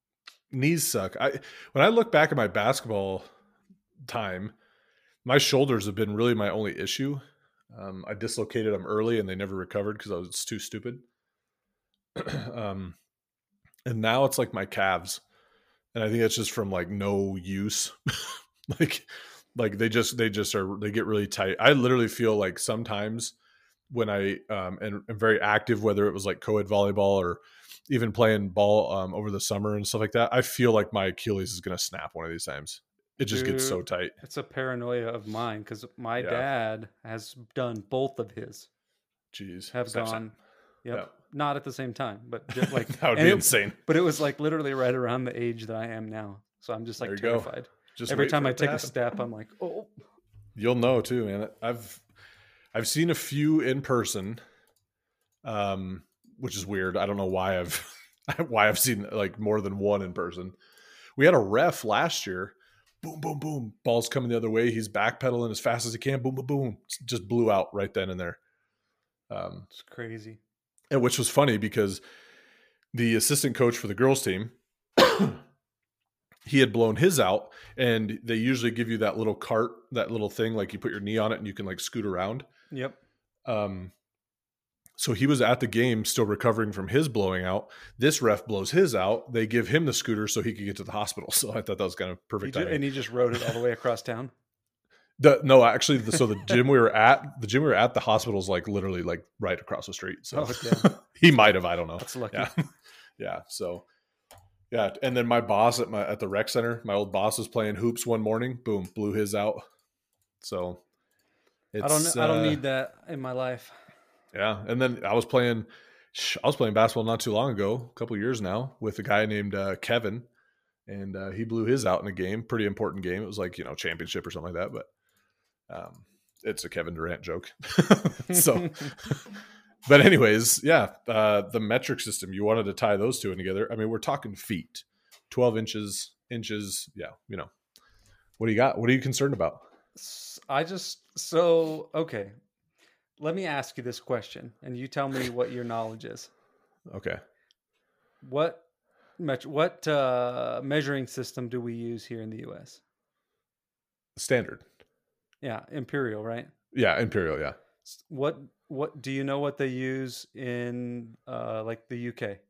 knees suck. I when I look back at my basketball time, my shoulders have been really my only issue. Um, I dislocated them early and they never recovered because I was too stupid. um, and now it's like my calves, and I think it's just from like no use. like, like they just they just are they get really tight. I literally feel like sometimes when I um, and am very active, whether it was like co-ed volleyball or even playing ball um, over the summer and stuff like that, I feel like my Achilles is going to snap one of these times. It just gets so Dude, tight. it's a paranoia of mine because my Yeah. dad has done both of his. Jeez. Have Snap, snap. gone, yep, Yeah. not at the same time, but just like That would and be it- insane. But it was like literally right around the age that I am now, so I'm just like There you go. terrified. Just Every wait time for I it to take a happen. step, I'm like, oh, You'll know too, man. I've I've seen a few in person, um, which is weird. I don't know why I've why I've seen like more than one in person. We had a ref last year. Boom, boom, boom. Ball's coming the other way. He's backpedaling as fast as he can. Boom, boom, boom. Just blew out right then and there. Um, it's crazy. and which was funny because the assistant coach for the girls team, he had blown his out, and they usually give you that little cart, that little thing, like you put your knee on it and you can like scoot around. Yep. Um, so he was at the game still recovering from his blowing out. This ref blows his out. They give him the scooter so he could get to the hospital. So I thought that was kind of He perfect ju- timing. and he just rode it all the way across town. The, no, actually, the, so the gym we were at, the gym we were at, the hospital's like literally like right across the street. So Oh, damn. he might have, I don't know. That's lucky. Yeah, yeah. So yeah, and then my boss at my at the rec center, my old boss was playing hoops one morning. Boom, blew his out. So it's, I don't. I don't uh, need that in my life. Yeah, and then I was playing, I was playing basketball not too long ago, a couple years now, with a guy named uh, Kevin, and uh, he blew his out in a game, pretty important game. It was like, you know, championship or something like that, but um, it's a Kevin Durant joke. So, but anyways, yeah, uh, the metric system. You wanted to tie those two in together. I mean, we're talking feet, twelve inches, inches. Yeah, you know, what do you got? What are you concerned about? I just so okay. Let me ask you this question, and you tell me what your knowledge is. Okay. What met- what uh, measuring system do we use here in the U S? Standard. Yeah, imperial, right? Yeah, imperial. Yeah. What what do you know what they use in uh, like the U K?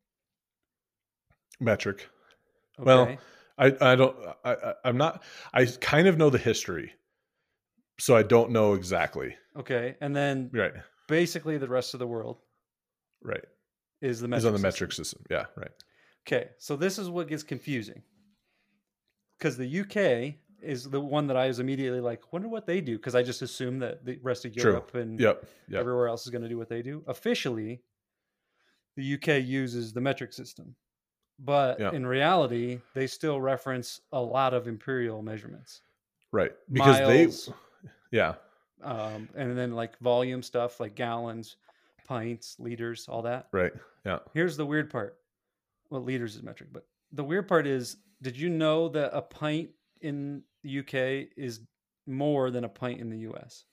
Metric. Okay. Well, I, I don't, I, I, I'm not, I kind of know the history, so I don't know exactly. okay, and then Right. basically the rest of the world Right. is the metric Is on the system. metric system. Yeah. Right. Okay, so this is what gets confusing because the U K is the one that I was immediately like, wonder what they do, because I just assume that the rest of True. Europe and Yep. Yep. everywhere else is going to do what they do. Officially, the U K uses the metric system, but Yeah. in reality, they still reference a lot of imperial measurements. Right. Because Miles, they, yeah. um, and then like volume stuff like gallons, pints, liters, all that. Right. Yeah. Here's the weird part. Well, liters is metric, but the weird part is, did you know that a pint in the U K is more than a pint in the U S?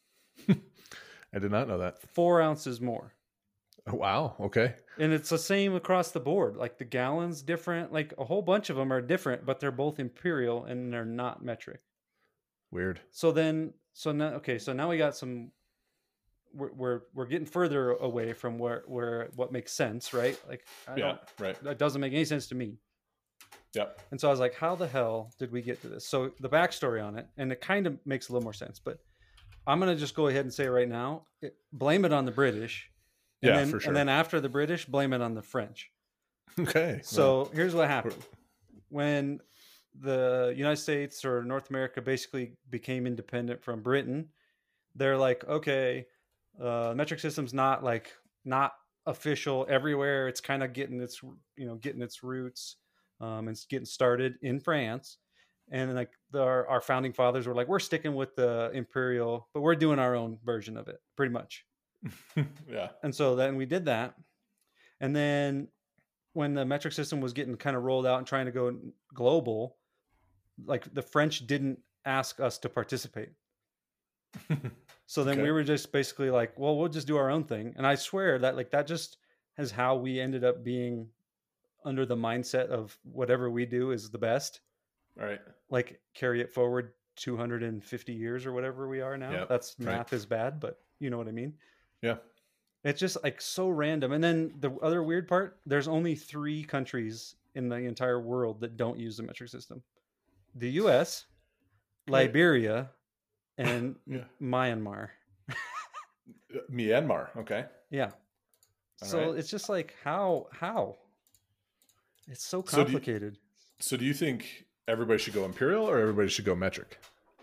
I did not know that. Four ounces more. Oh, wow. Okay. And it's the same across the board. Like the gallons different, like a whole bunch of them are different, but they're both imperial and they're not metric. Weird. So then, so now, okay, so now we got some, we're, we're, we're getting further away from where, where, what makes sense, right? Like, I Yeah. don't, Right. that doesn't make any sense to me. Yep. And so I was like, how the hell did we get to this? So the backstory on it, and it kind of makes a little more sense, but I'm going to just go ahead and say right now, it, blame it on the British. And Yeah, then, for sure. And then after the British, blame it on the French. Okay. So Well, here's what happened. When the United States or North America basically became independent from Britain, they're like, okay, uh, metric system's not like not official everywhere. It's kind of getting its, you know, getting its roots. Um, it's getting started in France. And like the, our, our founding fathers were like, we're sticking with the imperial, but we're doing our own version of it pretty much. yeah. And so then we did that. And then when the metric system was getting kind of rolled out and trying to go global, like the French didn't ask us to participate. So then Okay. we were just basically like, well, we'll just do our own thing. And I swear that like that just is how we ended up being under the mindset of whatever we do is the best. Right. Like carry it forward two hundred fifty years or whatever we are now. Yep, That's right. math is bad, but you know what I mean? Yeah. It's just like so random. And then the other weird part, there's only three countries in the entire world that don't use the metric system. The U S, Liberia, and Yeah. Myanmar. Myanmar. Okay. Yeah. All So right. it's just like how how it's so So do you- complicated. So do you think everybody should go imperial or everybody should go metric?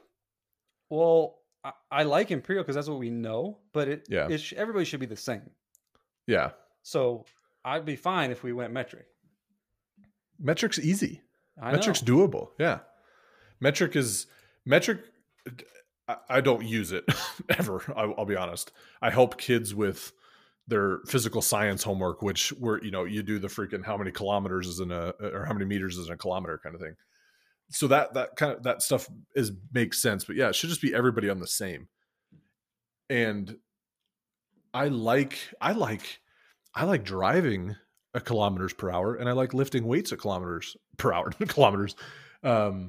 Well, I, I like imperial because that's what we know, but it, Yeah. it sh- everybody should be the same. Yeah. So I'd be fine if we went metric. Metric's easy. I Metric's know. doable. Yeah. Metric is metric. I, I don't use it ever. I, I'll be honest. I help kids with their physical science homework, which where, you know, you do the freaking how many kilometers is in a, or how many meters is in a kilometer kind of thing. So that, that kind of, that stuff is makes sense, but yeah, it should just be everybody on the same. And I like, I like, I like driving a kilometers per hour, and I like lifting weights at kilometers per hour, kilometers. Um,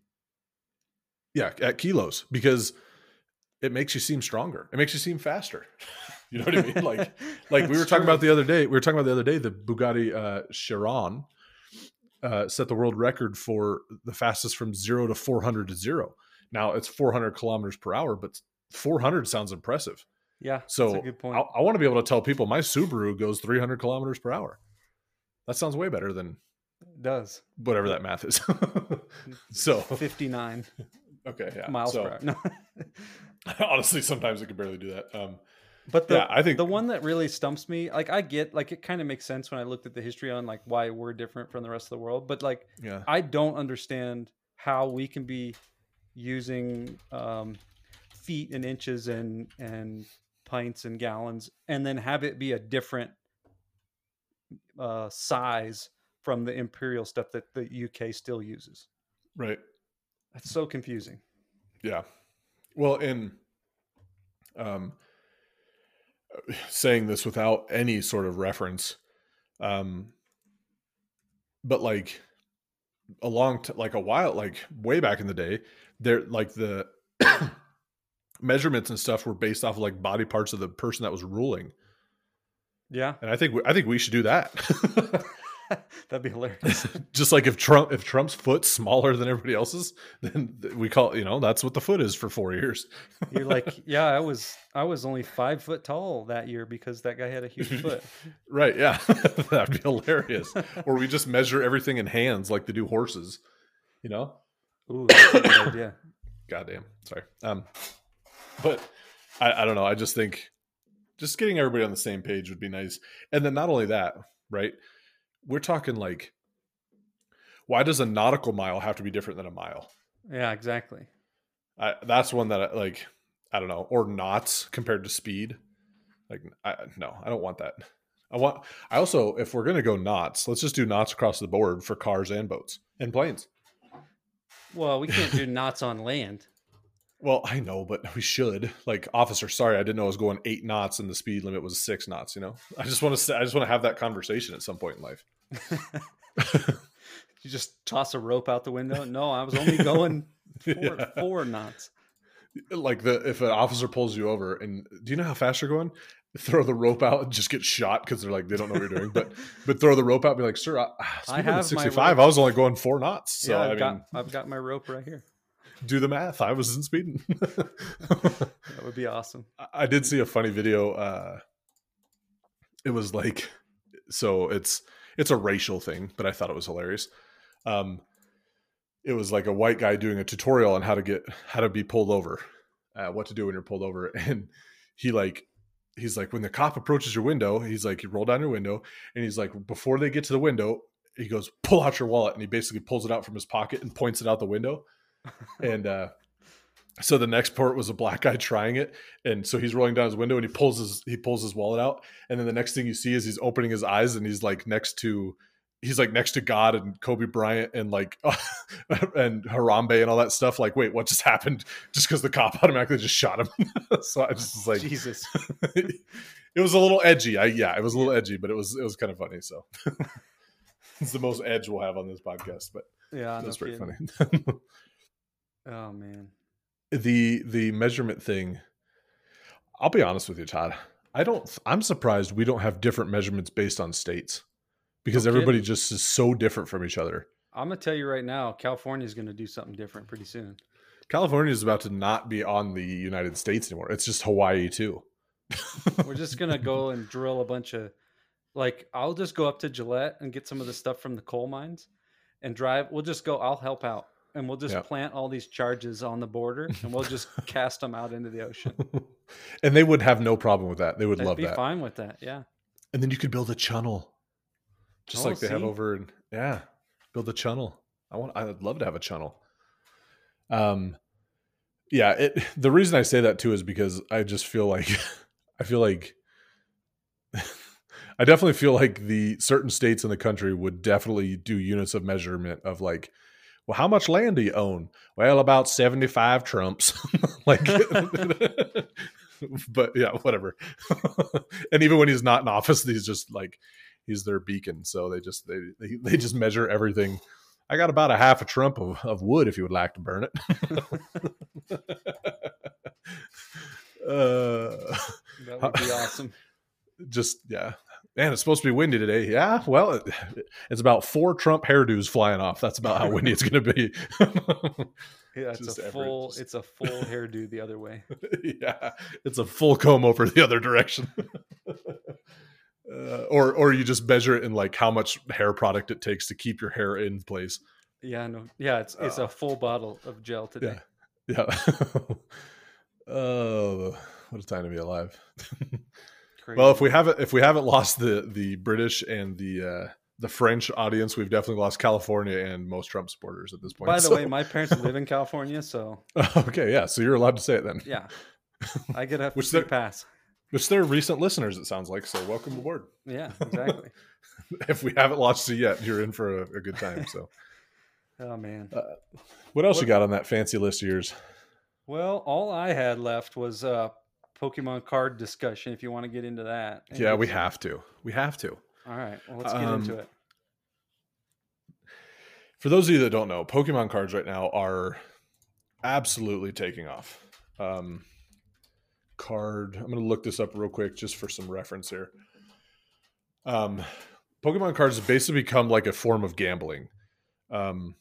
yeah, at kilos, because it makes you seem stronger. It makes you seem faster. You know what I mean? Like, like we were That's talking true. about the other day. We were talking about the other day. The Bugatti uh, Chiron uh, set the world record for the fastest from zero to four hundred to zero. Now it's four hundred kilometers per hour, but four hundred sounds impressive. Yeah, So that's a good point. I, I want to be able to tell people my Subaru goes three hundred kilometers per hour. That sounds way better than It does. whatever that math is. So fifty-nine okay, yeah. miles so, per hour. No. honestly, sometimes I can barely do that. Um, But the, yeah, I think the one that really stumps me, like I get, like it kind of makes sense when I looked at the history on like why we're different from the rest of the world. But like, yeah, I don't understand how we can be using um, feet and inches and and pints and gallons, and then have it be a different uh, size from the imperial stuff that the U K still uses. right. That's so confusing. Yeah. Well, in um, saying this without any sort of reference, um, but like a long, t- like a while, like way back in the day, there, like the measurements and stuff were based off of like body parts of the person that was ruling. Yeah, And I think, we, I think we should do that. that'd be hilarious. Just like if Trump, if Trump's foot's smaller than everybody else's, then we call, you know, that's what the foot is for four years. You're like, yeah, I was I was only five foot tall that year because that guy had a huge foot. Right. Yeah. That'd be hilarious. Or we just measure everything in hands like they do horses, you know? Ooh, that's a good idea. Goddamn. Sorry. Um, but I, I don't know. I just think just getting everybody on the same page would be nice. And then not only that, right? We're talking like, why does a nautical mile have to be different than a mile? Yeah, exactly. I, that's one that I, like, I don't know, or knots compared to speed. Like, I, no, I don't want that. I want, I also, if we're going to go knots, let's just do knots across the board for cars and boats and planes. Well, we can't do knots on land. Well, I know, but we should. Like, officer, sorry, I didn't know I was going eight knots and the speed limit was six knots. You know, I just want to say, I just want to have that conversation at some point in life. You just toss a rope out the window. No, I was only going four, Yeah. four knots. Like the if an officer pulls you over and do you know how fast you're going? Throw the rope out and just get shot because they're like they don't know what you're doing. But but throw the rope out and be like, sir, I, I speed limit have my sixty-five. rope. I was only going four knots. So yeah, I've I mean, got I've got my rope right here. do the math. I wasn't speeding. That would be awesome. I did see a funny video. Uh, it was like, so it's it's a racial thing, but I thought it was hilarious. Um, it was like a white guy doing a tutorial on how to get how to be pulled over, uh, what to do when you're pulled over, and he like he's like when the cop approaches your window, he's like you roll down your window, and he's like before they get to the window, he goes pull out your wallet, and he basically pulls it out from his pocket and points it out the window, and uh, so the next part was a black guy trying it, and so he's rolling down his window and he pulls his he pulls his wallet out, and then the next thing you see is he's opening his eyes and he's like next to he's like next to God and Kobe Bryant and like and Harambe and all that stuff. Like, wait, what just happened? Just because the cop automatically just shot him. So I just was like, Jesus. It was a little edgy. I yeah, it was a little edgy, but it was it was kind of funny. So It's the most edge we'll have on this podcast, but Yeah, no that's pretty kidding. funny. Oh man. the the measurement thing, I'll be honest with you, Todd. I don't I'm surprised we don't have different measurements based on states, because No everybody kidding. just is so different from each other. I'm gonna tell you right now, California is gonna do something different pretty soon. California is about to not be on the United States anymore. It's just Hawaii too. We're just gonna go and drill a bunch of, like, I'll just go up to Gillette and get some of the stuff from the coal mines and drive. We'll just go, I'll help out. And we'll just Yeah. plant all these charges on the border and we'll just cast them out into the ocean. And they would have no problem with that. They would They'd love be that. fine with that. Yeah. And then you could build a channel. Just Oh, like they have see? over in, yeah, build a channel. I want I would love to have a channel. Um yeah, it the reason I say that too is because I just feel like I feel like I definitely feel like the certain states in the country would definitely do units of measurement of like, well, how much land do you own? Well, about seventy-five Trumps. Like, but yeah, whatever. And even when he's not in office, he's just like, he's their beacon. So they just, they, they, they just measure everything. I got about a half a Trump of, of wood if you would like to burn it. uh, That would be awesome. just, yeah. Man, it's supposed to be windy today. Yeah, well, it, it's about four Trump hairdos flying off. That's about how windy it's going to be. Yeah, it's Just a every- full, just- it's a full hairdo the other way. Yeah, it's a full comb over the other direction. uh, or, or you just measure it in like how much hair product it takes to keep your hair in place. Yeah, no, yeah, it's it's Uh, a full bottle of gel today. Yeah. Oh, what a time to be alive. Crazy. Well, if we haven't if we haven't lost the the British and the uh, the French audience, we've definitely lost California and most Trump supporters at this point. By the So- way, my parents live in California, so okay, yeah, so you're allowed to say it then. yeah, I get a Which free they're- pass. Which they're recent listeners, it sounds like. So welcome aboard. Yeah, exactly. If we haven't lost you yet, you're in for a, a good time. So, Oh man. what else What- you got on that fancy list of yours? Well, all I had left was uh Pokemon card discussion. If you want to get into that. And Yeah, get we some- have to. We have to. All right. Well, let's get Um, into it. For those of you that don't know, Pokemon cards right now are absolutely taking off. Um, card. I'm going to look this up real quick just for some reference here. Um, Pokemon cards have basically become like a form of gambling, um,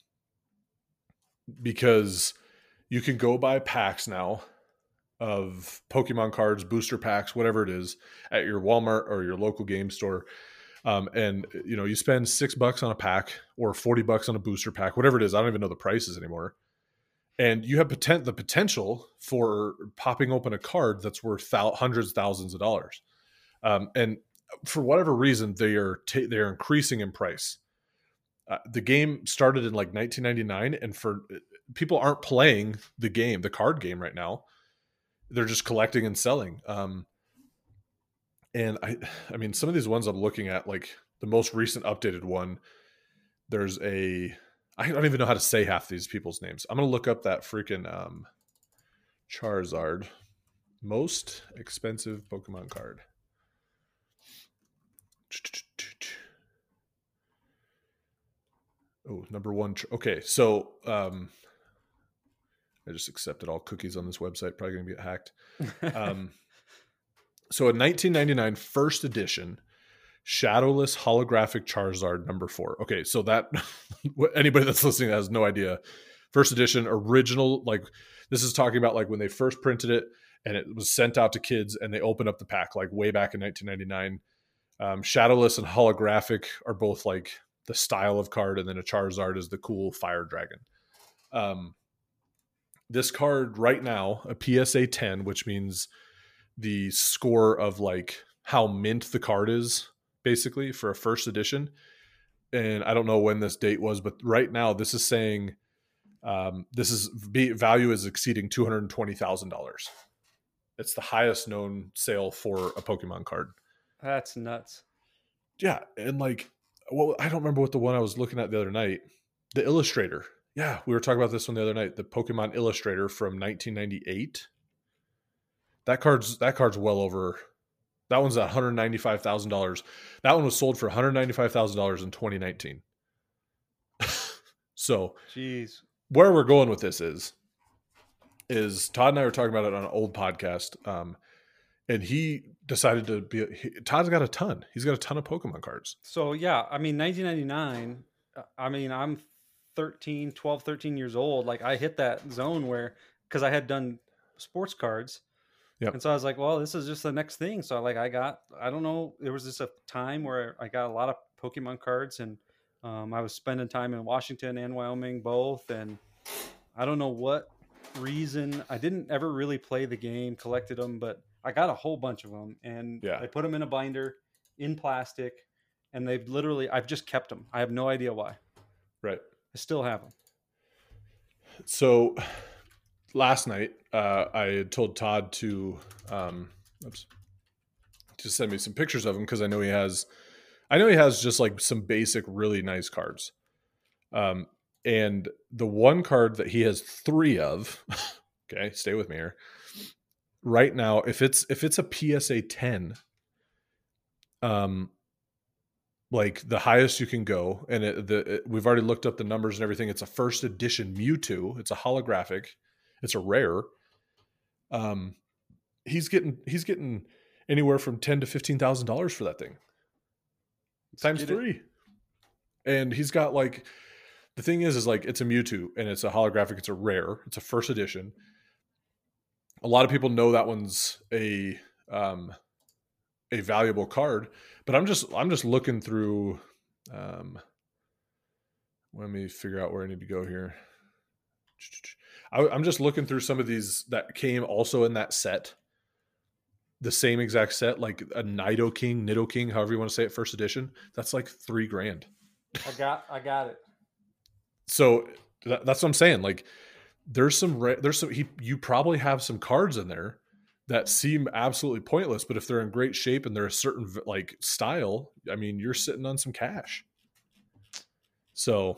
because you can go buy packs now of Pokemon cards, booster packs, whatever it is, at your Walmart or your local game store. Um, and you know, you spend six bucks on a pack or forty bucks on a booster pack, whatever it is. I don't even know the prices anymore. And you have poten- the potential for popping open a card that's worth thou- hundreds of thousands of dollars. Um, and for whatever reason, they are ta- they're increasing in price. Uh, the game started in like nineteen ninety-nine, and for people aren't playing the game, the card game right now. They're just collecting and selling. Um, and I, I mean, some of these ones I'm looking at, like the most recent updated one, there's a, I don't even know how to say half these people's names. I'm going to look up that freaking um, Charizard, most expensive Pokemon card. Oh, number one. Okay. So, um, I just accepted all cookies on this website. Probably going to get hacked. Um, so a nineteen ninety-nine first edition shadowless holographic Charizard number four. Okay, so that anybody that's listening that has no idea. First edition, original, like this is talking about like when they first printed it and it was sent out to kids and they opened up the pack like way back in nineteen ninety-nine. Um, shadowless and holographic are both like the style of card, and then a Charizard is the cool fire dragon. Um, this card right now, a P S A ten, which means the score of like how mint the card is basically for a first edition. And I don't know when this date was, but right now this is saying um, this is value is exceeding two hundred twenty thousand dollars. It's the highest known sale for a Pokemon card. That's nuts. Yeah. And like, well, I don't remember what the one I was looking at the other night, the Illustrator. Yeah. We were talking about this one the other night, the Pokemon Illustrator from nineteen ninety-eight. That card's, that card's well over, That one's at one hundred ninety-five thousand dollars. That one was sold for one hundred ninety-five thousand dollars in twenty nineteen. So, jeez, where we're going with this is, is Todd and I were talking about it on an old podcast, um, and he decided to be. He, Todd's got a ton. He's got a ton of Pokemon cards. So yeah, I mean, nineteen ninety-nine. I mean, I'm thirteen, twelve, thirteen years old. Like I hit that zone where, because I had done sports cards. Yep. And so I was like, well, this is just the next thing. So like I got, I don't know, there was just a time where I got a lot of Pokemon cards, and um, I was spending time in Washington and Wyoming both. And I don't know what reason, I didn't ever really play the game, collected them, but I got a whole bunch of them, and Yeah. I put them in a binder in plastic, and they've literally, I've just kept them. I have no idea why. Right. I still have them. So last night, uh, I had told Todd to, um, oops, to send me some pictures of him, because I know he has, I know he has just like some basic, really nice cards. Um, and the one card that he has three of, okay, stay with me here. Right now, if it's if it's a P S A ten, um, like the highest you can go, and it, the it, we've already looked up the numbers and everything. It's a first edition Mewtwo. It's a holographic. It's a rare. Um, he's getting he's getting anywhere from ten to fifteen thousand dollars for that thing, Let's times get three. it. And he's got like, the thing is, is like it's a Mewtwo and it's a holographic. It's a rare. It's a first edition. A lot of people know that one's a um, a valuable card, but I'm just I'm just looking through. Um, let me figure out where I need to go here. I, I'm just looking through some of these that came also in that set, the same exact set, like a Nidoking, Nidoking, however you want to say it, first edition. That's like three grand. I got, I got it. So that, that's what I'm saying. Like, there's some, there's some, he, you probably have some cards in there that seem absolutely pointless, but if they're in great shape and they're a certain like style, I mean, you're sitting on some cash. So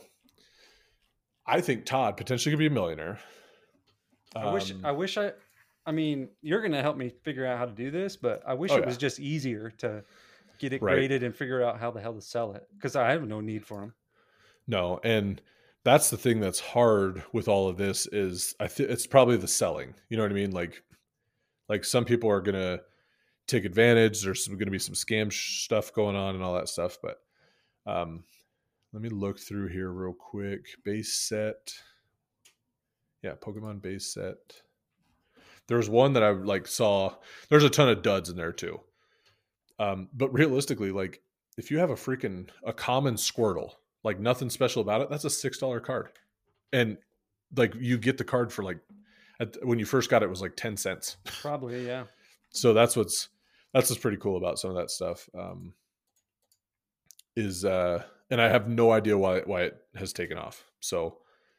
I think Todd potentially could be a millionaire. I wish, Um, I wish I, I mean, you're going to help me figure out how to do this, but I wish Oh, it yeah. was just easier to get it Right. graded and figure out how the hell to sell it, because I have no need for them. No, and that's the thing that's hard with all of this is I think it's probably the selling. You know what I mean? Like, like some people are gonna take advantage. There's going to be some scam sh- stuff going on and all that stuff. But um, let me look through here real quick. Base set, yeah, Pokemon base set. There was one that I like saw. There's a ton of duds in there too. Um, but realistically, like if you have a freaking a common Squirtle, like nothing special about it, that's a six dollar card, and like you get the card for like at, when you first got it, it was like ten cents. Probably, yeah. So that's what's that's what's pretty cool about some of that stuff. Um, is uh, and I have no idea why why it has taken off. So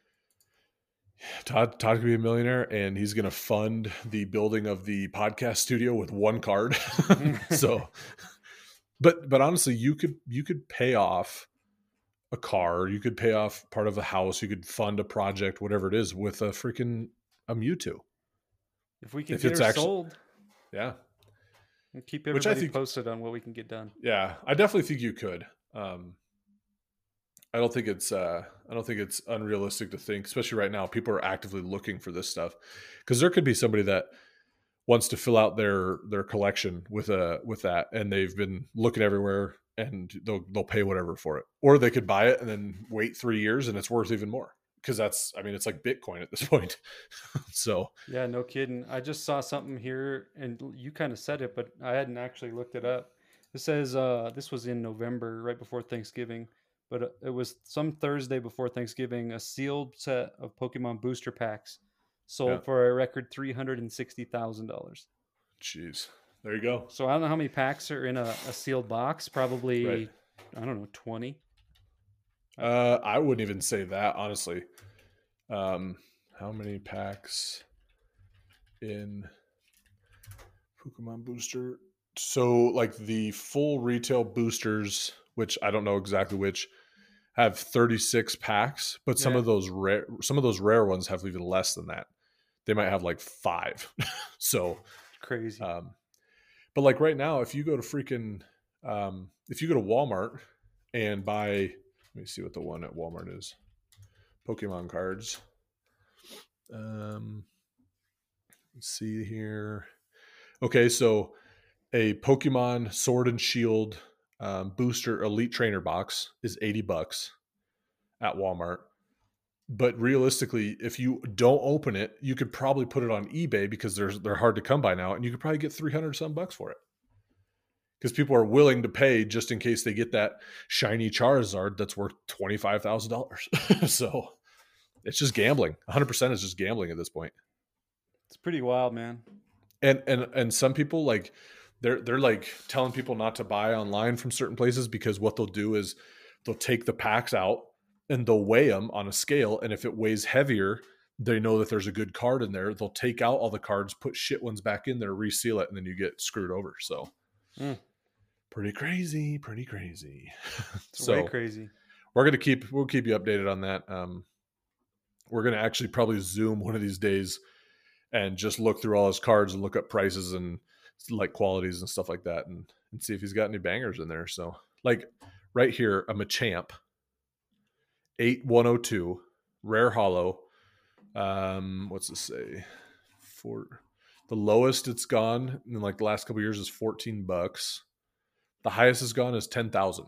Todd Todd could be a millionaire, and he's going to fund the building of the podcast studio with one card. So, but but honestly, you could you could pay off a car, you could pay off part of a house, you could fund a project, whatever it is, with a freaking a Mewtwo. If we can If get it's her actu- sold, Yeah, and keep Which I everybody think- posted on what we can get done. yeah, I definitely think you could. Um, I don't think it's uh, I don't think it's unrealistic to think, especially right now, people are actively looking for this stuff, because there could be somebody that wants to fill out their their collection with a with that, and they've been looking everywhere, and they'll they'll pay whatever for it, or they could buy it and then wait three years and it's worth even more, because that's I mean it's like Bitcoin at this point. So Yeah, no kidding. I just saw something here, and you kind of said it, but I hadn't actually looked it up. It says uh, this was in November, right before Thanksgiving, but uh, it was some Thursday before Thanksgiving. A sealed set of Pokemon booster packs sold Yeah. for a record three hundred and sixty thousand dollars. jeez, there you go. So I don't know how many packs are in a, a sealed box. Probably, Right. I don't know, twenty. Uh, I wouldn't even say that, honestly. Um, how many packs in Pokemon booster? So, like the full retail boosters, which I don't know exactly which, have thirty-six packs, but some Yeah. of those rare, some of those rare ones have even less than that. They might have like five. So, Crazy. um, But like right now, if you go to freaking, um, if you go to Walmart and buy, let me see what the one at Walmart is. Pokemon cards. Um, let's see here. Okay, so a Pokemon Sword and Shield um, booster Elite Trainer box is eighty bucks at Walmart. But realistically, if you don't open it, you could probably put it on eBay because they're they're hard to come by now, and you could probably get three hundred some bucks for it. Because people are willing to pay just in case they get that shiny Charizard that's worth twenty-five thousand dollars. So it's just gambling. one hundred percent is just gambling at this point. It's pretty wild, man. And and and some people like they're they're like telling people not to buy online from certain places because what they'll do is they'll take the packs out and they'll weigh them on a scale, and if it weighs heavier, they know that there's a good card in there. They'll take out all the cards, put shit ones back in there, reseal it, and then you get screwed over. So mm. pretty crazy, pretty crazy. It's so way crazy. We're gonna keep we'll keep you updated on that. Um, we're gonna actually probably Zoom one of these days and just look through all his cards and look up prices and like qualities and stuff like that, and, and see if he's got any bangers in there. So like right here, a Machamp. eight one oh two rare hollow. Um, what's this say? For the lowest it's gone in like the last couple of years is fourteen bucks. The highest it's gone is ten thousand.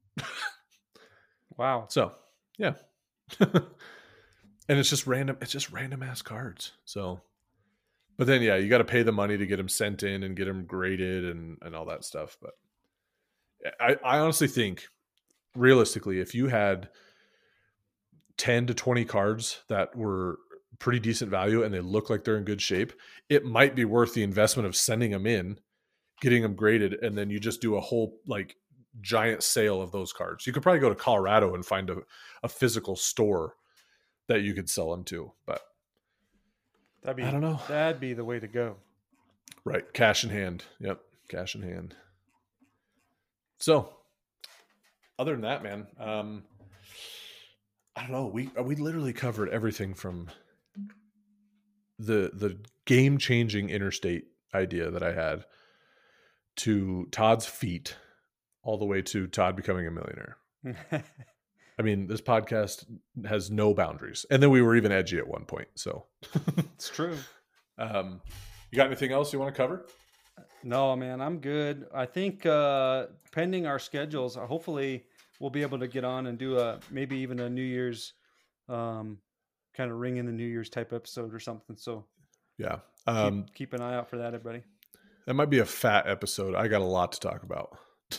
Wow. So yeah. And it's just random. It's just random ass cards. So, but then yeah, you got to pay the money to get them sent in and get them graded and, and all that stuff. But I, I honestly think realistically, if you had ten to twenty cards that were pretty decent value and they look like they're in good shape, it might be worth the investment of sending them in, getting them graded, and then you just do a whole like giant sale of those cards. You could probably go to Colorado and find a, a physical store that you could sell them to, but that'd be, I don't know. That'd be the way to go. Right. Cash in hand. Yep. Cash in hand. So other than that, man, um, I don't know. We we literally covered everything from the the game changing interstate idea that I had to Todd's feet, all the way to Todd becoming a millionaire. I mean, this podcast has no boundaries, and then we were even edgy at one point. So it's true. Um, you got anything else you want to cover? No, man, I'm good. I think uh, pending our schedules, hopefully we'll be able to get on and do a maybe even a New Year's um, kind of ring in the New Year's type episode or something. So yeah, um, keep, keep an eye out for that, everybody. That might be a fat episode. I got a lot to talk about.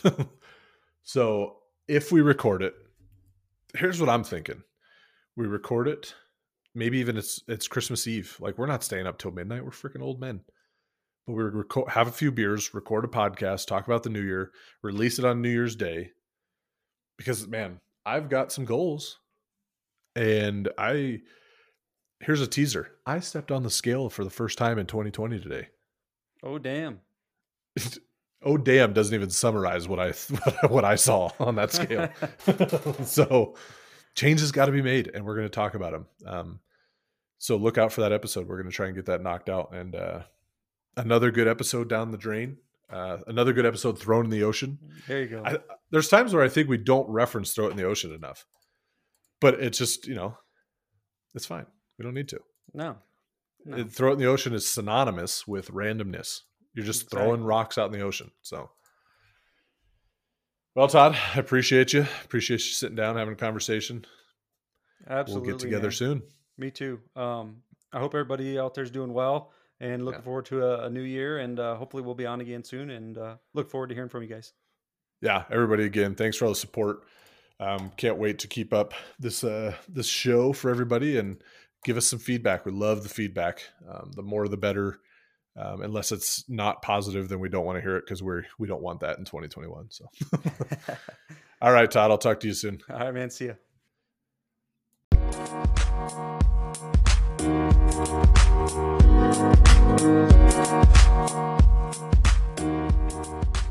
So if we record it, here's what I'm thinking. We record it. Maybe even it's it's Christmas Eve. Like, we're not staying up till midnight. We're freaking old men. But we record, have a few beers, record a podcast, talk about the new year, release it on New Year's Day. Because, man, I've got some goals. And I, here's a teaser. I stepped on the scale for the first time in twenty twenty today. Oh, damn. Oh, damn doesn't even summarize what I what I saw on that scale. So change has got to be made, and we're going to talk about them. Um, so look out for that episode. We're going to try and get that knocked out. And uh, another good episode down the drain. Uh, another good episode thrown in the ocean. There you go. I, there's times where I think we don't reference throw it in the ocean enough. But it's just, you know, it's fine. We don't need to. No. no. It, throw it in the ocean is synonymous with randomness. You're just exactly. throwing rocks out in the ocean. So, well, Todd, I appreciate you. Appreciate you sitting down, having a conversation. Absolutely. We'll get together man. soon. Me too. Um, I hope everybody out there is doing well and looking yeah. forward to a, a new year. And uh, hopefully we'll be on again soon. And uh, look forward to hearing from you guys. Yeah, everybody, again, thanks for all the support. Um, can't wait to keep up this uh, this show for everybody and give us some feedback. We love the feedback. Um, the more, the better. Um, unless it's not positive, then we don't want to hear it because we're we don't want that in twenty twenty-one. So, all right, Todd, I'll talk to you soon. All right, man. See ya.